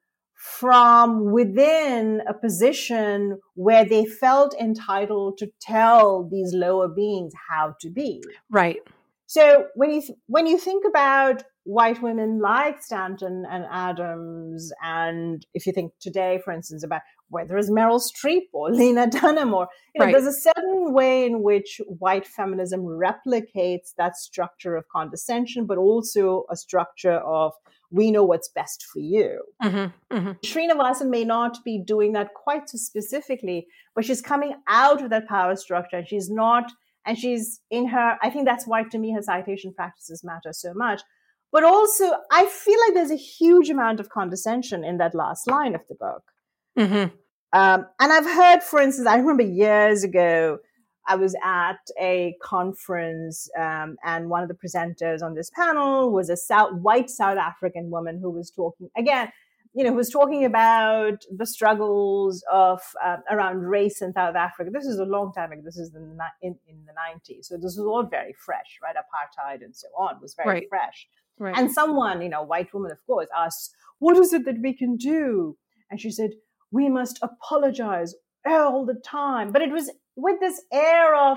S2: from within a position where they felt entitled to tell these lower beings how to be.
S1: Right.
S2: So when you th- when you think about white women like Stanton and Addams, and if you think today, for instance, about whether it's Meryl Streep or Lena Dunham, or you know, right. there's a certain way in which white feminism replicates that structure of condescension, but also a structure of we know what's best for you. Mm-hmm, mm-hmm. Srinivasan may not be doing that quite so specifically, but she's coming out of that power structure, and she's not. And she's in her, I think that's why, to me, her citation practices matter so much. But also, I feel like there's a huge amount of condescension in that last line of the book. Mm-hmm. Um, and I've heard, for instance, I remember years ago, I was at a conference, um, and one of the presenters on this panel was a South, white South African woman who was talking, again, you know, who was talking about the struggles of uh, around race in South Africa. This is a long time ago. This is in the, in, in the nineties. So this was all very fresh, right? Apartheid and so on was very
S1: right.
S2: fresh.
S1: Right.
S2: And someone, you know, white woman, of course, asked, what is it that we can do? And she said, we must apologize all the time. But it was with this air of,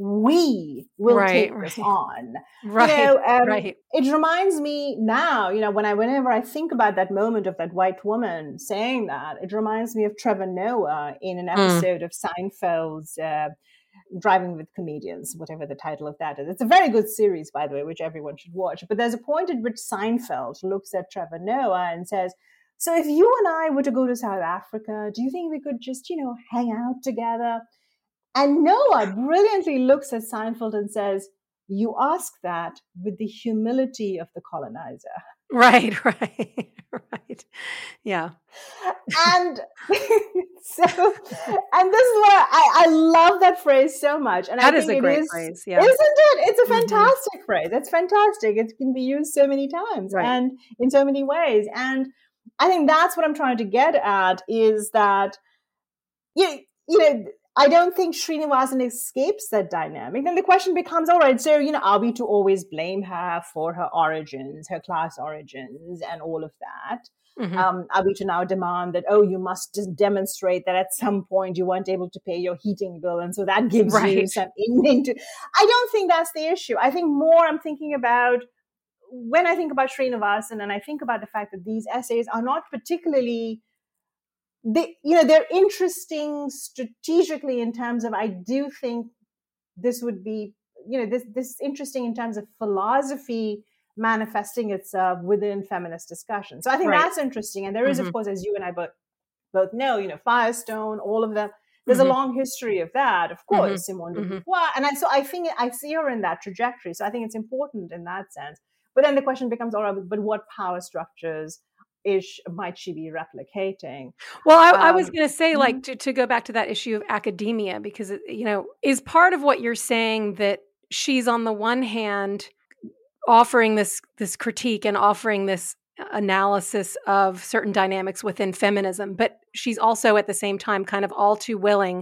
S2: we will
S1: right,
S2: take
S1: right.
S2: this on.
S1: Right,
S2: you know, um,
S1: right.
S2: It reminds me now, you know, when I, whenever I think about that moment of that white woman saying that, it reminds me of Trevor Noah in an episode mm. of Seinfeld's uh, Driving with Comedians, whatever the title of that is. It's a very good series, by the way, which everyone should watch. But there's a point at which Seinfeld looks at Trevor Noah and says, so if you and I were to go to South Africa, do you think we could just, you know, hang out together? And Noah brilliantly looks at Seinfeld and says, you ask that with the humility of the colonizer.
S1: Right, right, right. Yeah.
S2: And so, and this is why I, I love that phrase so much. And
S1: that
S2: I
S1: is
S2: think
S1: a great
S2: it is,
S1: phrase. Yeah.
S2: Isn't it? It's a fantastic mm-hmm. phrase. It's fantastic. It can be used so many times right. and in so many ways. And I think that's what I'm trying to get at is that, you, you know, I don't think Srinivasan escapes that dynamic. Then the question becomes, all right, so, you know, are we to always blame her for her origins, her class origins and all of that? Mm-hmm. Um, are we to now demand that, oh, you must just demonstrate that at some point you weren't able to pay your heating bill, and so that gives right. you some into. I don't think that's the issue. I think more I'm thinking about when I think about Srinivasan and I think about the fact that these essays are not particularly, they, you know, they're interesting strategically in terms of, I do think this would be, you know, this, this is interesting in terms of philosophy manifesting itself within feminist discussion. So I think right. that's interesting. And there is, mm-hmm. of course, as you and I both, both know, you know, Firestone, all of them. There's mm-hmm. a long history of that, of course, mm-hmm. Simone de Beauvoir. Mm-hmm. And I, so I think I see her in that trajectory. So I think it's important in that sense. But then the question becomes, all right, but what power structures is might she be replicating?
S1: Well, I,
S2: um,
S1: I was going to say, like, to, to go back to that issue of academia, because, it, you know, is part of what you're saying that she's on the one hand offering this this critique and offering this analysis of certain dynamics within feminism, but she's also at the same time kind of all too willing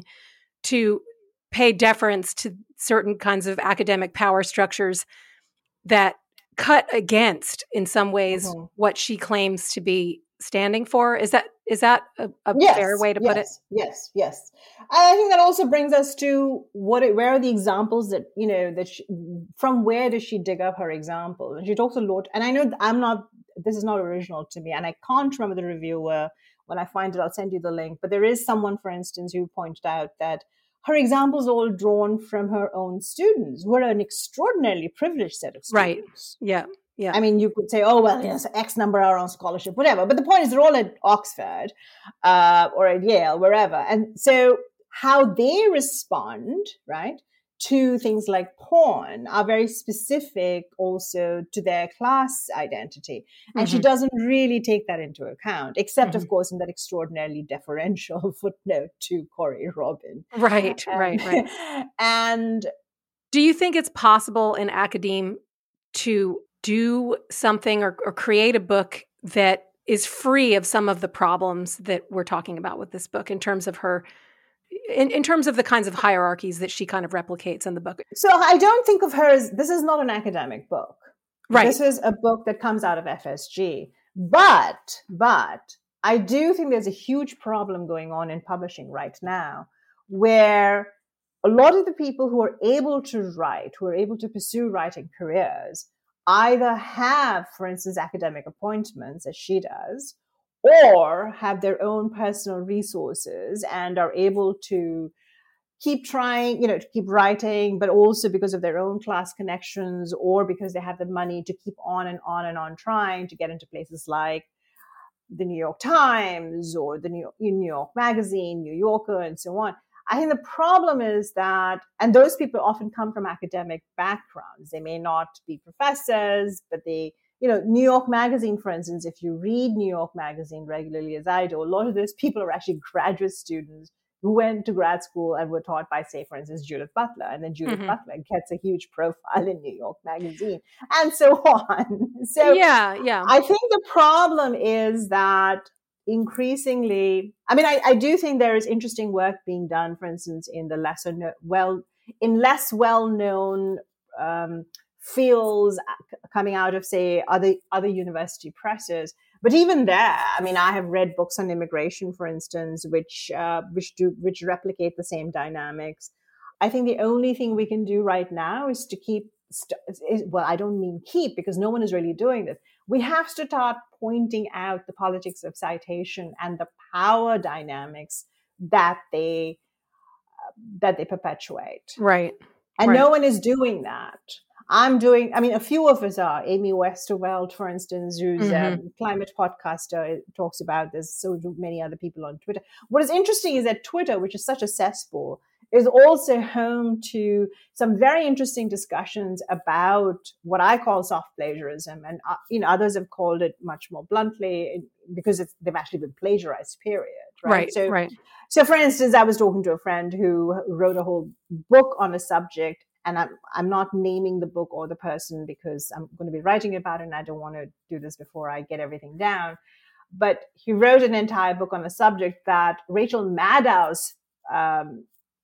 S1: to pay deference to certain kinds of academic power structures that cut against, in some ways, mm-hmm. what she claims to be standing for. Is that is that a, a
S2: yes,
S1: fair way to
S2: yes,
S1: put it?
S2: Yes, yes. I think that also brings us to what it, where are the examples that, you know, that she, from where does she dig up her examples? And she talks a lot, and I know I'm not, this is not original to me, and I can't remember the reviewer. When I find it, I'll send you the link. But there is someone, for instance, who pointed out that her examples are all drawn from her own students, who are an extraordinarily privileged set of students.
S1: Right. Yeah. Yeah.
S2: I mean, you could say, oh, well, yes, X number are on scholarship, whatever. But the point is they're all at Oxford uh, or at Yale, wherever. And so how they respond, right, to things like porn are very specific also to their class identity. And mm-hmm. she doesn't really take that into account, except, mm-hmm. of course, in that extraordinarily deferential footnote to Corey Robin.
S1: Right, um, right, right.
S2: And
S1: do you think it's possible in academia to do something or, or create a book that is free of some of the problems that we're talking about with this book in terms of her, in, in terms of the kinds of hierarchies that she kind of replicates in the book?
S2: So I don't think of her as, this is not an academic book.
S1: Right.
S2: This is a book that comes out of F S G. But, but I do think there's a huge problem going on in publishing right now, where a lot of the people who are able to write, who are able to pursue writing careers, either have, for instance, academic appointments, as she does, or have their own personal resources and are able to keep trying, you know, to keep writing, but also because of their own class connections or because they have the money to keep on and on and on trying to get into places like the New York Times or the New York, New York Magazine, New Yorker, and so on. I think the problem is that, and those people often come from academic backgrounds. They may not be professors, but they, you know, New York Magazine, for instance, if you read New York Magazine regularly, as I do, a lot of those people are actually graduate students who went to grad school and were taught by, say, for instance, Judith Butler. And then Judith mm-hmm. Butler gets a huge profile in New York Magazine and so on. So
S1: yeah, yeah.
S2: I think the problem is that increasingly, I mean, I, I do think there is interesting work being done, for instance, in the lesser no, well, in less well-known um, fields coming out of, say, other other university presses. But even there, I mean, I have read books on immigration, for instance, which uh, which do which replicate the same dynamics. I think the only thing we can do right now is to keep. St- is, well, I don't mean keep, because no one is really doing this. We have to start pointing out the politics of citation and the power dynamics that they uh, that they perpetuate.
S1: Right.
S2: And
S1: right.
S2: no one is doing that. I'm doing, I mean, a few of us are. Amy Westervelt, for instance, who's mm-hmm. a climate podcaster, talks about this. So do many other people on Twitter. What is interesting is that Twitter, which is such a cesspool, is also home to some very interesting discussions about what I call soft plagiarism. And, uh, you know, others have called it much more bluntly because it's, they've actually been plagiarized, period. Right.
S1: Right.
S2: So,
S1: right.
S2: so, for instance, I was talking to a friend who wrote a whole book on a subject, and I'm, I'm not naming the book or the person because I'm going to be writing about it and I don't want to do this before I get everything down. But he wrote an entire book on a subject that Rachel Maddow's um,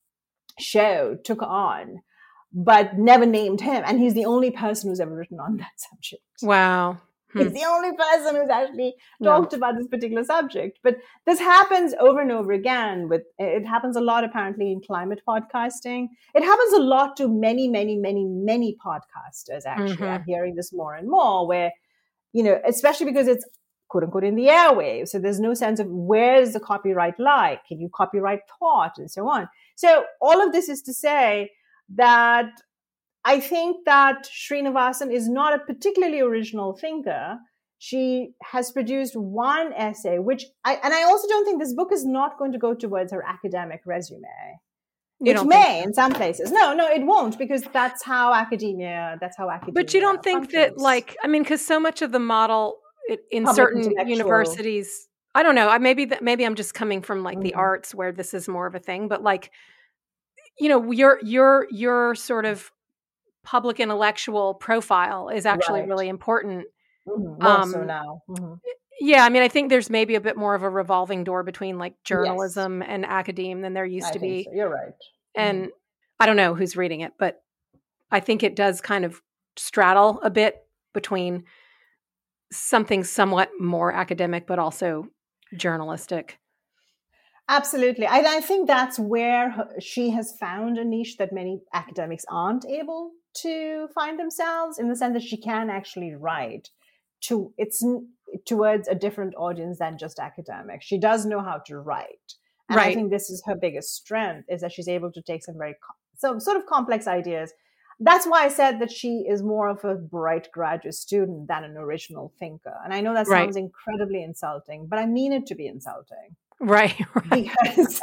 S2: show took on, but never named him. And he's the only person who's ever written on that subject.
S1: Wow. Hmm.
S2: He's the only person who's actually talked no. about this particular subject. But this happens over and over again. With it happens a lot, apparently, in climate podcasting. It happens a lot to many, many, many, many podcasters, actually. Mm-hmm. I'm hearing this more and more where, you know, especially because it's quote unquote in the airwaves. So there's no sense of where does the copyright lie? Can you copyright thought and so on? So all of this is to say that I think that Srinivasan is not a particularly original thinker. She has produced one essay, which I, and I also don't think this book is not going to go towards her academic resume. Which may so. in some places. No, no, it won't, because that's how academia, that's how academia
S1: But you don't think
S2: functions.
S1: that, like, I mean, because so much of the model in Public certain universities, I don't know, I maybe that maybe I'm just coming from like mm-hmm. the arts where this is more of a thing, but like, you know, your your your sort of public intellectual profile is actually right. really important.
S2: Mm-hmm. More um, so now. Mm-hmm.
S1: Yeah, I mean, I think there's maybe a bit more of a revolving door between like journalism yes. and academe than there used
S2: I
S1: to
S2: think
S1: be.
S2: So. You're right.
S1: And mm-hmm. I don't know who's reading it, but I think it does kind of straddle a bit between something somewhat more academic, but also journalistic.
S2: Absolutely. I, I think that's where her, she has found a niche that many academics aren't able to find themselves, in the sense that she can actually write to it's towards a different audience than just academics. She does know how to write. And right. I think this is her biggest strength, is that she's able to take some very, some sort of complex ideas. That's why I said that she is more of a bright graduate student than an original thinker. And I know that sounds right. incredibly insulting, but I mean it to be insulting.
S1: Right, right.
S2: Because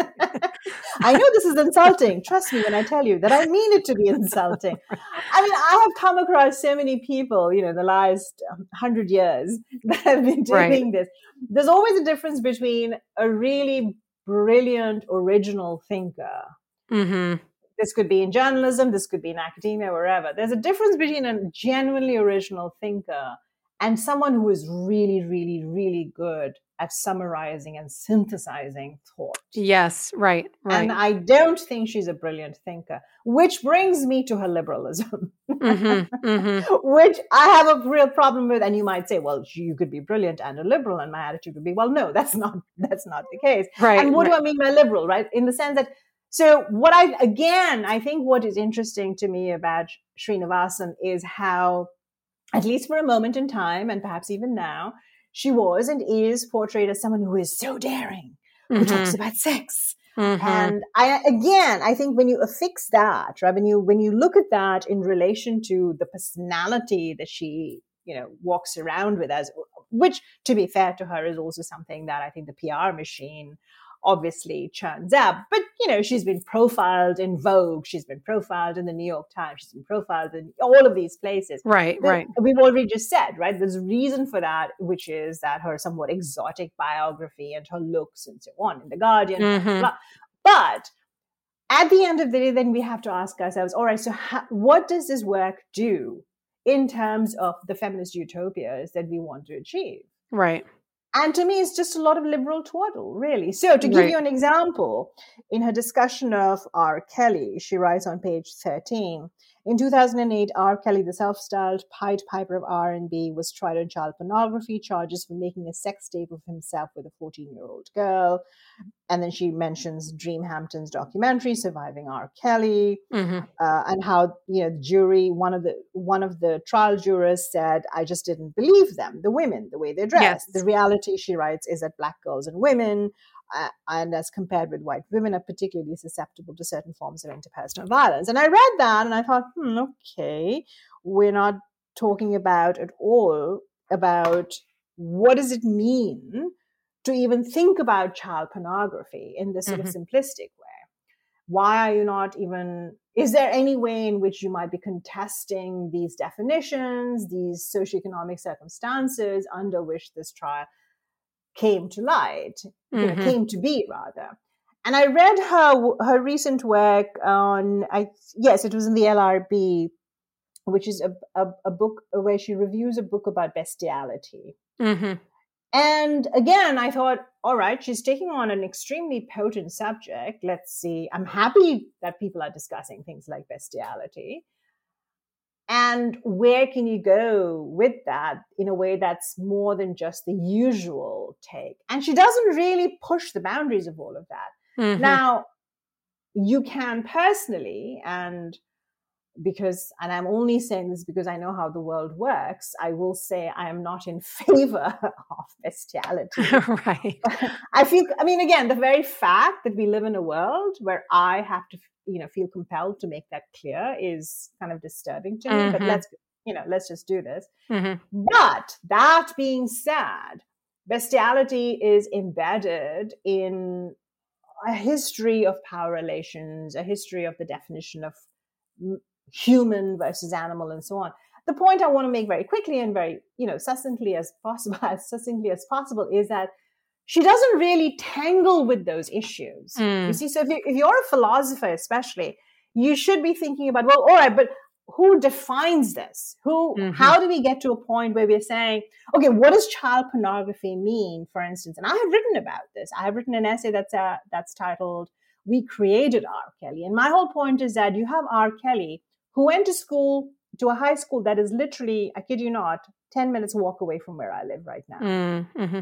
S2: I know this is insulting. Trust me when I tell you that I mean it to be insulting. I mean, I have come across so many people, you know, the last hundred years that have been doing right. this. There's always a difference between a really brilliant, original thinker.
S1: Mm-hmm.
S2: This could be in journalism, this could be in academia, wherever. There's a difference between a genuinely original thinker and someone who is really, really, really good at summarizing and synthesizing thought.
S1: Yes, right, right.
S2: And I don't think she's a brilliant thinker, which brings me to her liberalism,
S1: mm-hmm, mm-hmm.
S2: which I have a real problem with. And you might say, well, you could be brilliant and a liberal. And my attitude would be, well, no, that's not, that's not the case.
S1: Right.
S2: And what
S1: right.
S2: do I mean by liberal, right? In the sense that, so what I, again, I think what is interesting to me about Srinivasan is how, at least for a moment in time, and perhaps even now, she was and is portrayed as someone who is so daring, who mm-hmm. talks about sex.
S1: Mm-hmm.
S2: And I, again, I think when you affix that, right, when you, when you look at that in relation to the personality that she, you know, walks around with, as, which, to be fair to her, is also something that I think the P R machine obviously churns up. But, you know, she's been profiled in Vogue. She's been profiled in the New York Times. She's been profiled in all of these places.
S1: Right,
S2: the,
S1: right.
S2: We've already just said, right, there's a reason for that, which is that her somewhat exotic biography and her looks and so on in The Guardian.
S1: Mm-hmm.
S2: Blah, blah. But at the end of the day, then we have to ask ourselves, all right, so how, what does this work do in terms of the feminist utopias that we want to achieve?
S1: Right.
S2: And to me, it's just a lot of liberal twaddle, really. So to give right. you an example, in her discussion of R. Kelly, she writes on page thirteen, in two thousand eight, R. Kelly, the self-styled Pied Piper of R and B, was tried on child pornography charges for making a sex tape of himself with a fourteen-year-old girl. And then she mentions Dream Hampton's documentary, Surviving R. Kelly,
S1: mm-hmm.
S2: uh, and how, you know, the jury, one of the one of the trial jurors said, I just didn't believe them, the women, the way they dress.
S1: Yes.
S2: The reality, she writes, is that Black girls and women, uh, and as compared with white women, are particularly susceptible to certain forms of interpersonal violence. And I read that and I thought, hmm, okay, we're not talking about at all about what does it mean to even think about child pornography in this sort mm-hmm. of simplistic way. Why are you not even, is there any way in which you might be contesting these definitions, these socioeconomic circumstances under which this trial came to light, mm-hmm. you know, came to be rather? And I read her her recent work on, I yes, it was in the L R B, which is a, a, a book where she reviews a book about bestiality.
S1: Mm-hmm.
S2: And again, I thought, all right, she's taking on an extremely potent subject. Let's see. I'm happy that people are discussing things like bestiality. And where can you go with that in a way that's more than just the usual take? And she doesn't really push the boundaries of all of that. Mm-hmm. Now, you can personally, and because, and I'm only saying this because I know how the world works, I will say I am not in favor of bestiality.
S1: Right.
S2: I feel, I mean, again, the very fact that we live in a world where I have to, you know, feel compelled to make that clear is kind of disturbing to me, mm-hmm. but let's, you know, let's just do this. Mm-hmm. But that being said, bestiality is embedded in a history of power relations, a history of the definition of human versus animal and so on. The point I want to make very quickly and very, you know, succinctly as possible, as succinctly as possible is that she doesn't really tangle with those issues. Mm. You see, so if, you, if you're a philosopher, especially, you should be thinking about, well, all right, but who defines this? Who, mm-hmm. how do we get to a point where we're saying, okay, what does child pornography mean, for instance? And I have written about this. I have written an essay that's uh, that's titled, We Created R. Kelly. And my whole point is that you have R. Kelly, who went to school, to a high school that is literally, I kid you not, ten minutes walk away from where I live right now. Mm-hmm.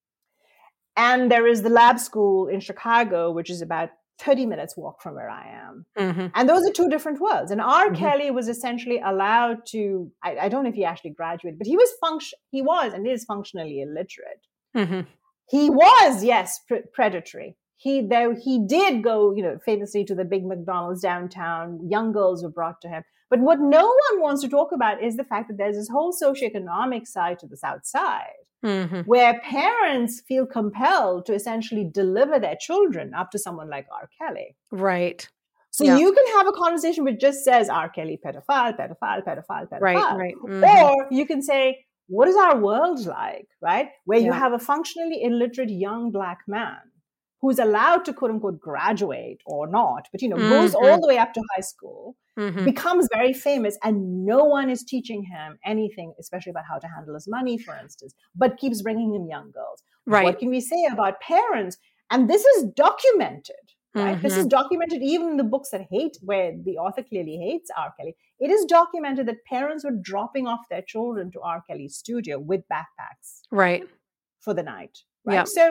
S2: And there is the lab school in Chicago, which is about thirty minutes walk from where I am. Mm-hmm. And those are two different worlds. And R. Mm-hmm. Kelly was essentially allowed to, I, I don't know if he actually graduated, but he was function, he was and is functionally illiterate. Mm-hmm. He was, yes, pre- predatory. He, though he did go, you know, famously to the big McDonald's downtown. Young girls were brought to him. But what no one wants to talk about is the fact that there's this whole socioeconomic side to the South Side, mm-hmm. where parents feel compelled to essentially deliver their children up to someone like R. Kelly.
S1: Right.
S2: So yeah. you can have a conversation which just says R. Kelly, pedophile, pedophile, pedophile, pedophile.
S1: Right, right. Mm-hmm.
S2: Or you can say, what is our world like, right? Where yeah. you have a functionally illiterate young black man who's allowed to, quote unquote, graduate or not, but, you know, mm-hmm. goes all the way up to high school, mm-hmm. becomes very famous, and no one is teaching him anything, especially about how to handle his money, for instance, but keeps bringing him young girls. Right. What can we say about parents? And this is documented, right? Mm-hmm. This is documented even in the books that hate, where the author clearly hates R. Kelly. It is documented that parents were dropping off their children to R. Kelly's studio with backpacks.
S1: Right.
S2: For the night. Right. Yep. So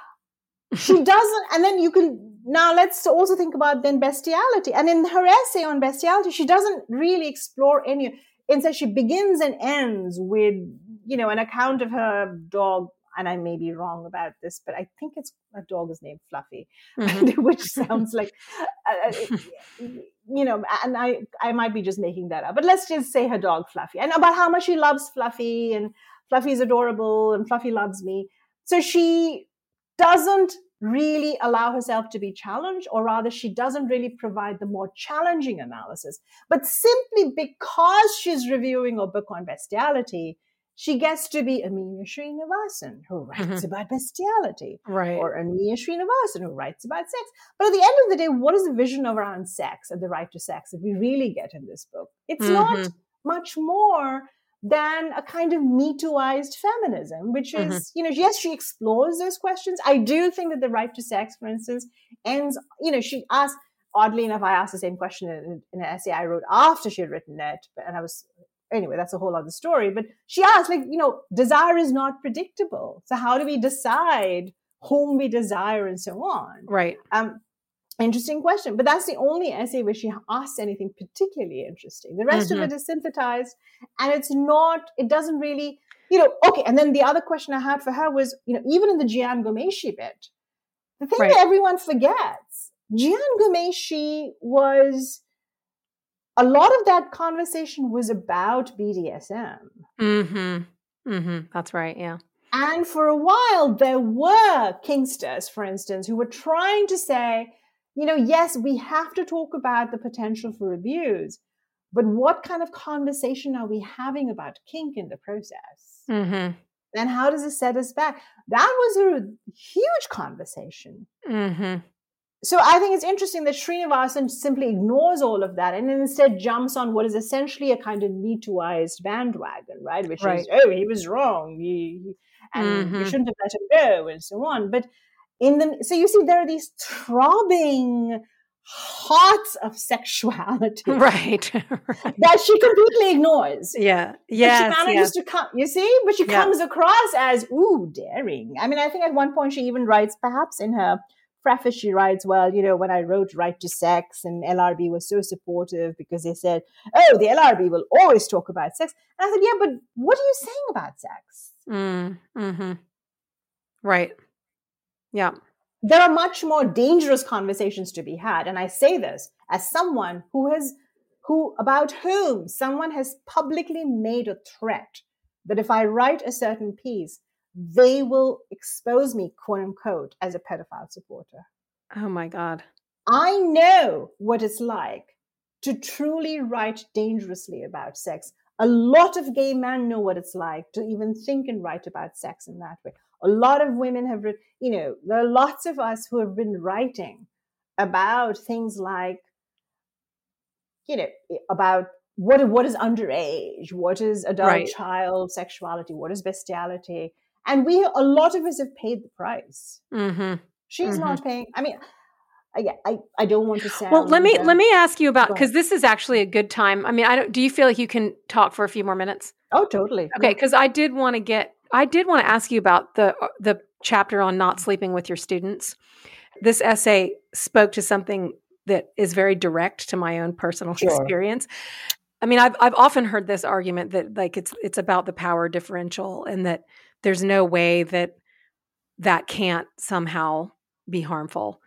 S2: she doesn't, and then you can, now let's also think about then bestiality. And in her essay on bestiality, she doesn't really explore any, instead she begins and ends with, you know, an account of her dog, and I may be wrong about this, but I think it's, a dog is named Fluffy, mm-hmm. which sounds like, uh, you know, and I, I might be just making that up, but let's just say her dog Fluffy, and about how much she loves Fluffy, and Fluffy is adorable, and Fluffy loves me. So she doesn't really allow herself to be challenged, or rather she doesn't really provide the more challenging analysis. But simply because she's reviewing a book on bestiality, she gets to be Amelia Srinivasan, who writes mm-hmm. about bestiality,
S1: right.
S2: or Amelia Srinivasan, who writes about sex. But at the end of the day, what is the vision around sex and the right to sex that we really get in this book? It's mm-hmm. not much more than a kind of Me Too-ized feminism, which is, mm-hmm. you know, yes, she explores those questions. I do think that the right to sex, for instance, ends, you know, she asked, oddly enough, I asked the same question in, in an essay I wrote after she had written it, and I was, anyway, that's a whole other story. But she asked, like, you know, desire is not predictable. So how do we decide whom we desire and so on?
S1: Right.
S2: Um, Interesting question. But that's the only essay where she asks anything particularly interesting. The rest mm-hmm. of it is synthesized, and it's not, it doesn't really, you know, okay. And then the other question I had for her was, you know, even in the Jian Ghomeshi bit, the thing right. that everyone forgets, Jian Ghomeshi was, a lot of that conversation was about B D S M.
S1: Mm-hmm. Mm-hmm. That's right. Yeah.
S2: And for a while, there were kinksters, for instance, who were trying to say, you know, yes, we have to talk about the potential for abuse, but what kind of conversation are we having about kink in the process? Mm-hmm. And how does it set us back? That was a huge conversation. Mm-hmm. So I think it's interesting that Srinivasan simply ignores all of that and instead jumps on what is essentially a kind of Me Too-ized bandwagon, right? Which right. is, oh, he was wrong, he, he, and mm-hmm. you shouldn't have let him go, and so on. But in the, so you see, there are these throbbing, hearts of sexuality,
S1: right, right.
S2: that she completely ignores.
S1: Yeah, yeah.
S2: She manages yes. to come, you see, but she yeah. comes across as, ooh, daring. I mean, I think at one point she even writes, perhaps in her preface, she writes, well, you know, when I wrote Right to Sex, and L R B was so supportive because they said, oh, the L R B will always talk about sex. And I said, yeah, but what are you saying about sex?
S1: Mm, mm-hmm. Right. Yeah.
S2: There are much more dangerous conversations to be had. And I say this as someone who has, who, about whom someone has publicly made a threat that if I write a certain piece, they will expose me, quote unquote, as a pedophile supporter.
S1: Oh my God.
S2: I know what it's like to truly write dangerously about sex. A lot of gay men know what it's like to even think and write about sex in that way. A lot of women have written, you know, there are lots of us who have been writing about things like, you know, about what, what is underage, what is adult right. child sexuality, what is bestiality. And we, a lot of us have paid the price.
S1: Mm-hmm.
S2: She's
S1: mm-hmm.
S2: not paying. I mean, I, I, I don't want to sound.
S1: Well, let me, uh, let me ask you about, because this is actually a good time. I mean, I don't, do you feel like you can talk for a few more minutes?
S2: Oh, totally.
S1: Okay. Because I did want to get, I did want to ask you about the the chapter on not sleeping with your students. This essay spoke to something that is very direct to my own personal sure. experience. I mean, I've I've often heard this argument that like it's it's about the power differential and that there's no way that that can't somehow be harmful.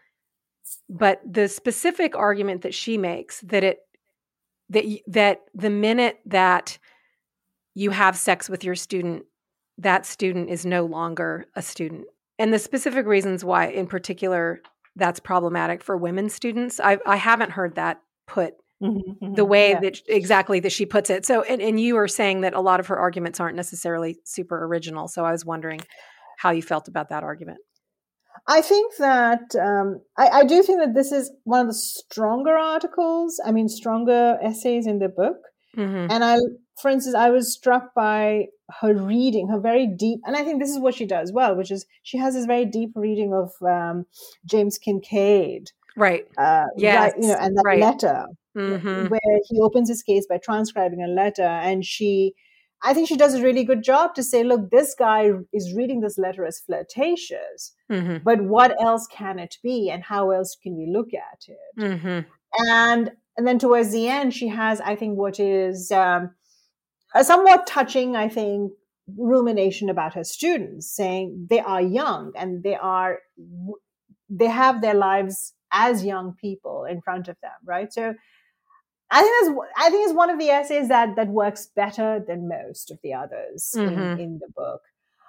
S1: But the specific argument that she makes that it that that the minute that you have sex with your student, that student is no longer a student. And the specific reasons why, in particular, that's problematic for women students, I, I haven't heard that put mm-hmm, the way yeah. that exactly that she puts it. So, and, and you were saying that a lot of her arguments aren't necessarily super original. So I was wondering how you felt about that argument.
S2: I think that, um, I, I do think that this is one of the stronger articles, I mean, stronger essays in the book. Mm-hmm. And I, for instance, I was struck by her reading, her very deep, and I think this is what she does well, which is she has this very deep reading of um, James Kincaid.
S1: Right.
S2: Uh,
S1: yes.
S2: Right, you know, and that
S1: right.
S2: letter
S1: mm-hmm.
S2: where he opens his case by transcribing a letter. And she, I think she does a really good job to say, look, this guy is reading this letter as flirtatious, mm-hmm. but what else can it be? And how else can we look at it? Mm-hmm. And And then towards the end, she has, I think, what is um, a somewhat touching, I think, rumination about her students, saying they are young and they are, they have their lives as young people in front of them, right? So I think that's, I think it's one of the essays that that works better than most of the others mm-hmm. in, in the book.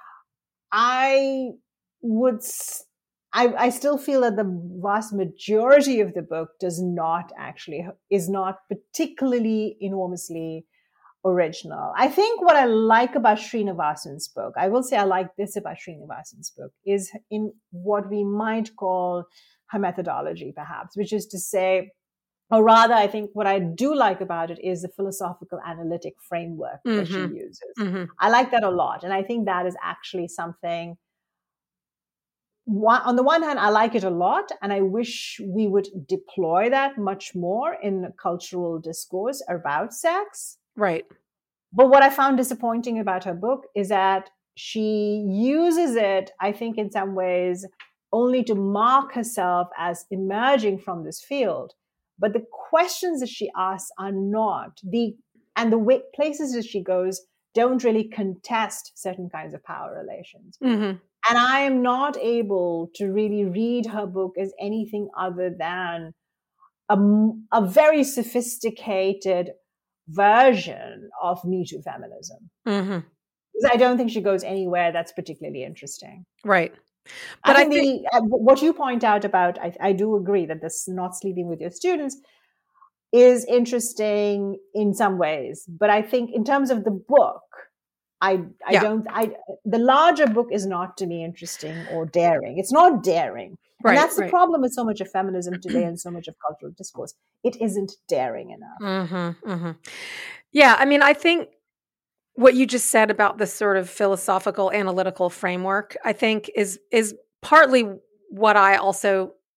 S2: I would. I, I still feel that the vast majority of the book does not actually, is not particularly enormously original. I think what I like about Srinivasan's book, I will say I like this about Srinivasan's book, is in what we might call her methodology, perhaps, which is to say, or rather, I think what I do like about it is the philosophical analytic framework mm-hmm. that she uses. Mm-hmm. I like that a lot. And I think that is actually something. One, on the one hand, I like it a lot, and I wish we would deploy that much more in cultural discourse about sex.
S1: Right.
S2: But what I found disappointing about her book is that she uses it, I think, in some ways, only to mark herself as emerging from this field. But the questions that she asks are not the, and the way, places that she goes don't really contest certain kinds of power relations. Mm-hmm. And I am not able to really read her book as anything other than a, a very sophisticated version of Me Too feminism. Mm-hmm. Because I don't think she goes anywhere that's particularly interesting.
S1: Right.
S2: But I think, I think the, uh, what you point out about, I, I do agree that this not sleeping with your students is interesting in some ways. But I think in terms of the book, I, I yeah. don't, I, the larger book is not to me interesting or daring. It's not daring. Right, and that's the right. problem with so much of feminism today and so much of cultural discourse. It isn't daring enough.
S1: Mm-hmm, mm-hmm. Yeah. I mean, I think what you just said about this sort of philosophical analytical framework, I think is, is partly what I also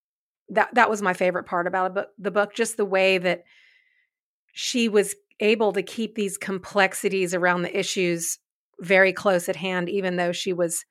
S1: that that was my favorite part about it, the book, just the way that she was able to keep these complexities around the issues very close at hand, even though she was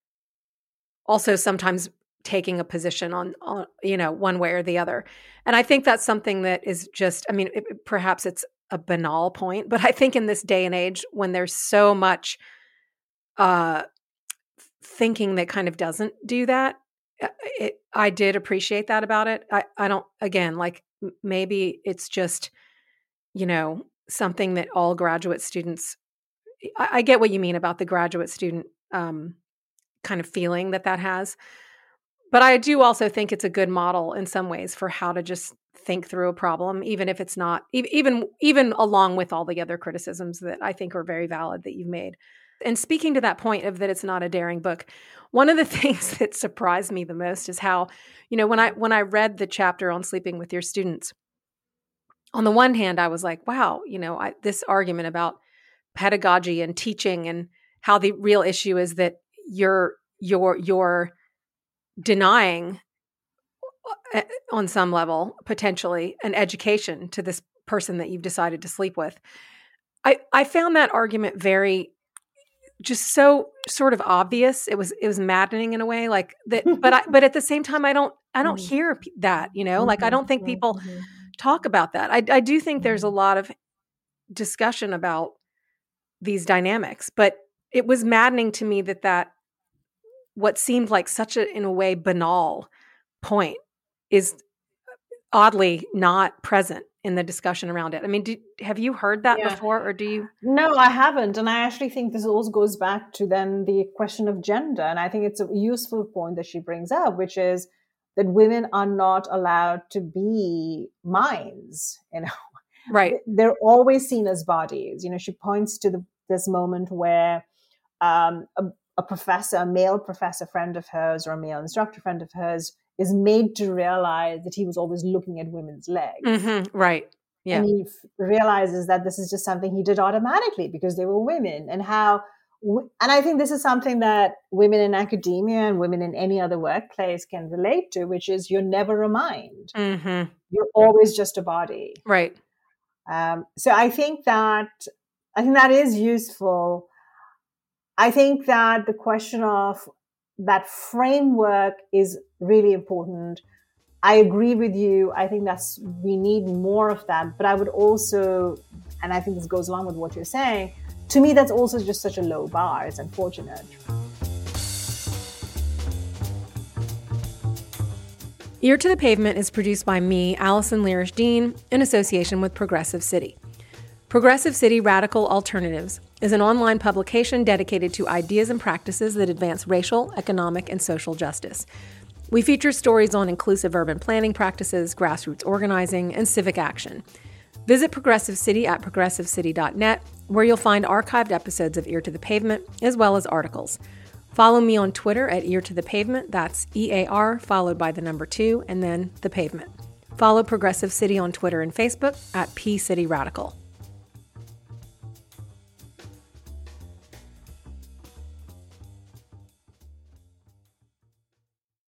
S1: also sometimes taking a position on, on, you know, one way or the other. And I think that's something that is just, I mean, it, perhaps it's a banal point, but I think in this day and age when there's so much uh, thinking that kind of doesn't do that, it, I did appreciate that about it. I, I don't, again, like maybe it's just, you know, something that all graduate students, I, I get what you mean about the graduate student um, kind of feeling that that has. But I do also think it's a good model in some ways for how to just think through a problem, even if it's not, even even along with all the other criticisms that I think are very valid that you've made. And speaking to that point of that it's not a daring book, one of the things that surprised me the most is how, you know, when I when I read the chapter on sleeping with your students, on the one hand, I was like, wow, you know, I, this argument about pedagogy and teaching and how the real issue is that you're you're you're denying on some level, potentially, an education to this person that you've decided to sleep with. I, I found that argument very, just so sort of obvious. It was it was maddening in a way, like that. But I, but at the same time, I don't I don't hear that. You know, like I don't think people talk about that. I I do think there's a lot of discussion about these dynamics, but it was maddening to me that that what seemed like such a, in a way, banal point is oddly not present in the discussion around it. I mean, do, have you heard that yeah. before, or do you?
S2: No, I haven't. And I actually think this also goes back to then the question of gender. And I think it's a useful point that she brings up, which is that women are not allowed to be minds, you know.
S1: Right.
S2: They're always seen as bodies. You know, she points to the, this moment where um, a, a professor, a male professor friend of hers or a male instructor friend of hers is made to realize that he was always looking at women's legs.
S1: Mm-hmm. Right. Yeah.
S2: And he f- realizes that this is just something he did automatically because they were women, and how, w- and I think this is something that women in academia and women in any other workplace can relate to, which is you're never a mind.
S1: Mm-hmm.
S2: You're always just a body.
S1: Right.
S2: Um, so I think that, I think that is useful. I think that the question of that framework is really important. I agree with you. I think that's, we need more of that. But I would also, and I think this goes along with what you're saying, to me, that's also just such a low bar. It's unfortunate.
S1: Ear to the Pavement is produced by me, Allison Lirish Dean, in association with Progressive City. Progressive City Radical Alternatives is an online publication dedicated to ideas and practices that advance racial, economic, and social justice. We feature stories on inclusive urban planning practices, grassroots organizing, and civic action. Visit Progressive City at progressive city dot net, where you'll find archived episodes of Ear to the Pavement, as well as articles. Follow me on Twitter at Ear to the Pavement, that's E A R, followed by the number two, and then the pavement. Follow Progressive City on Twitter and Facebook at P City Radical.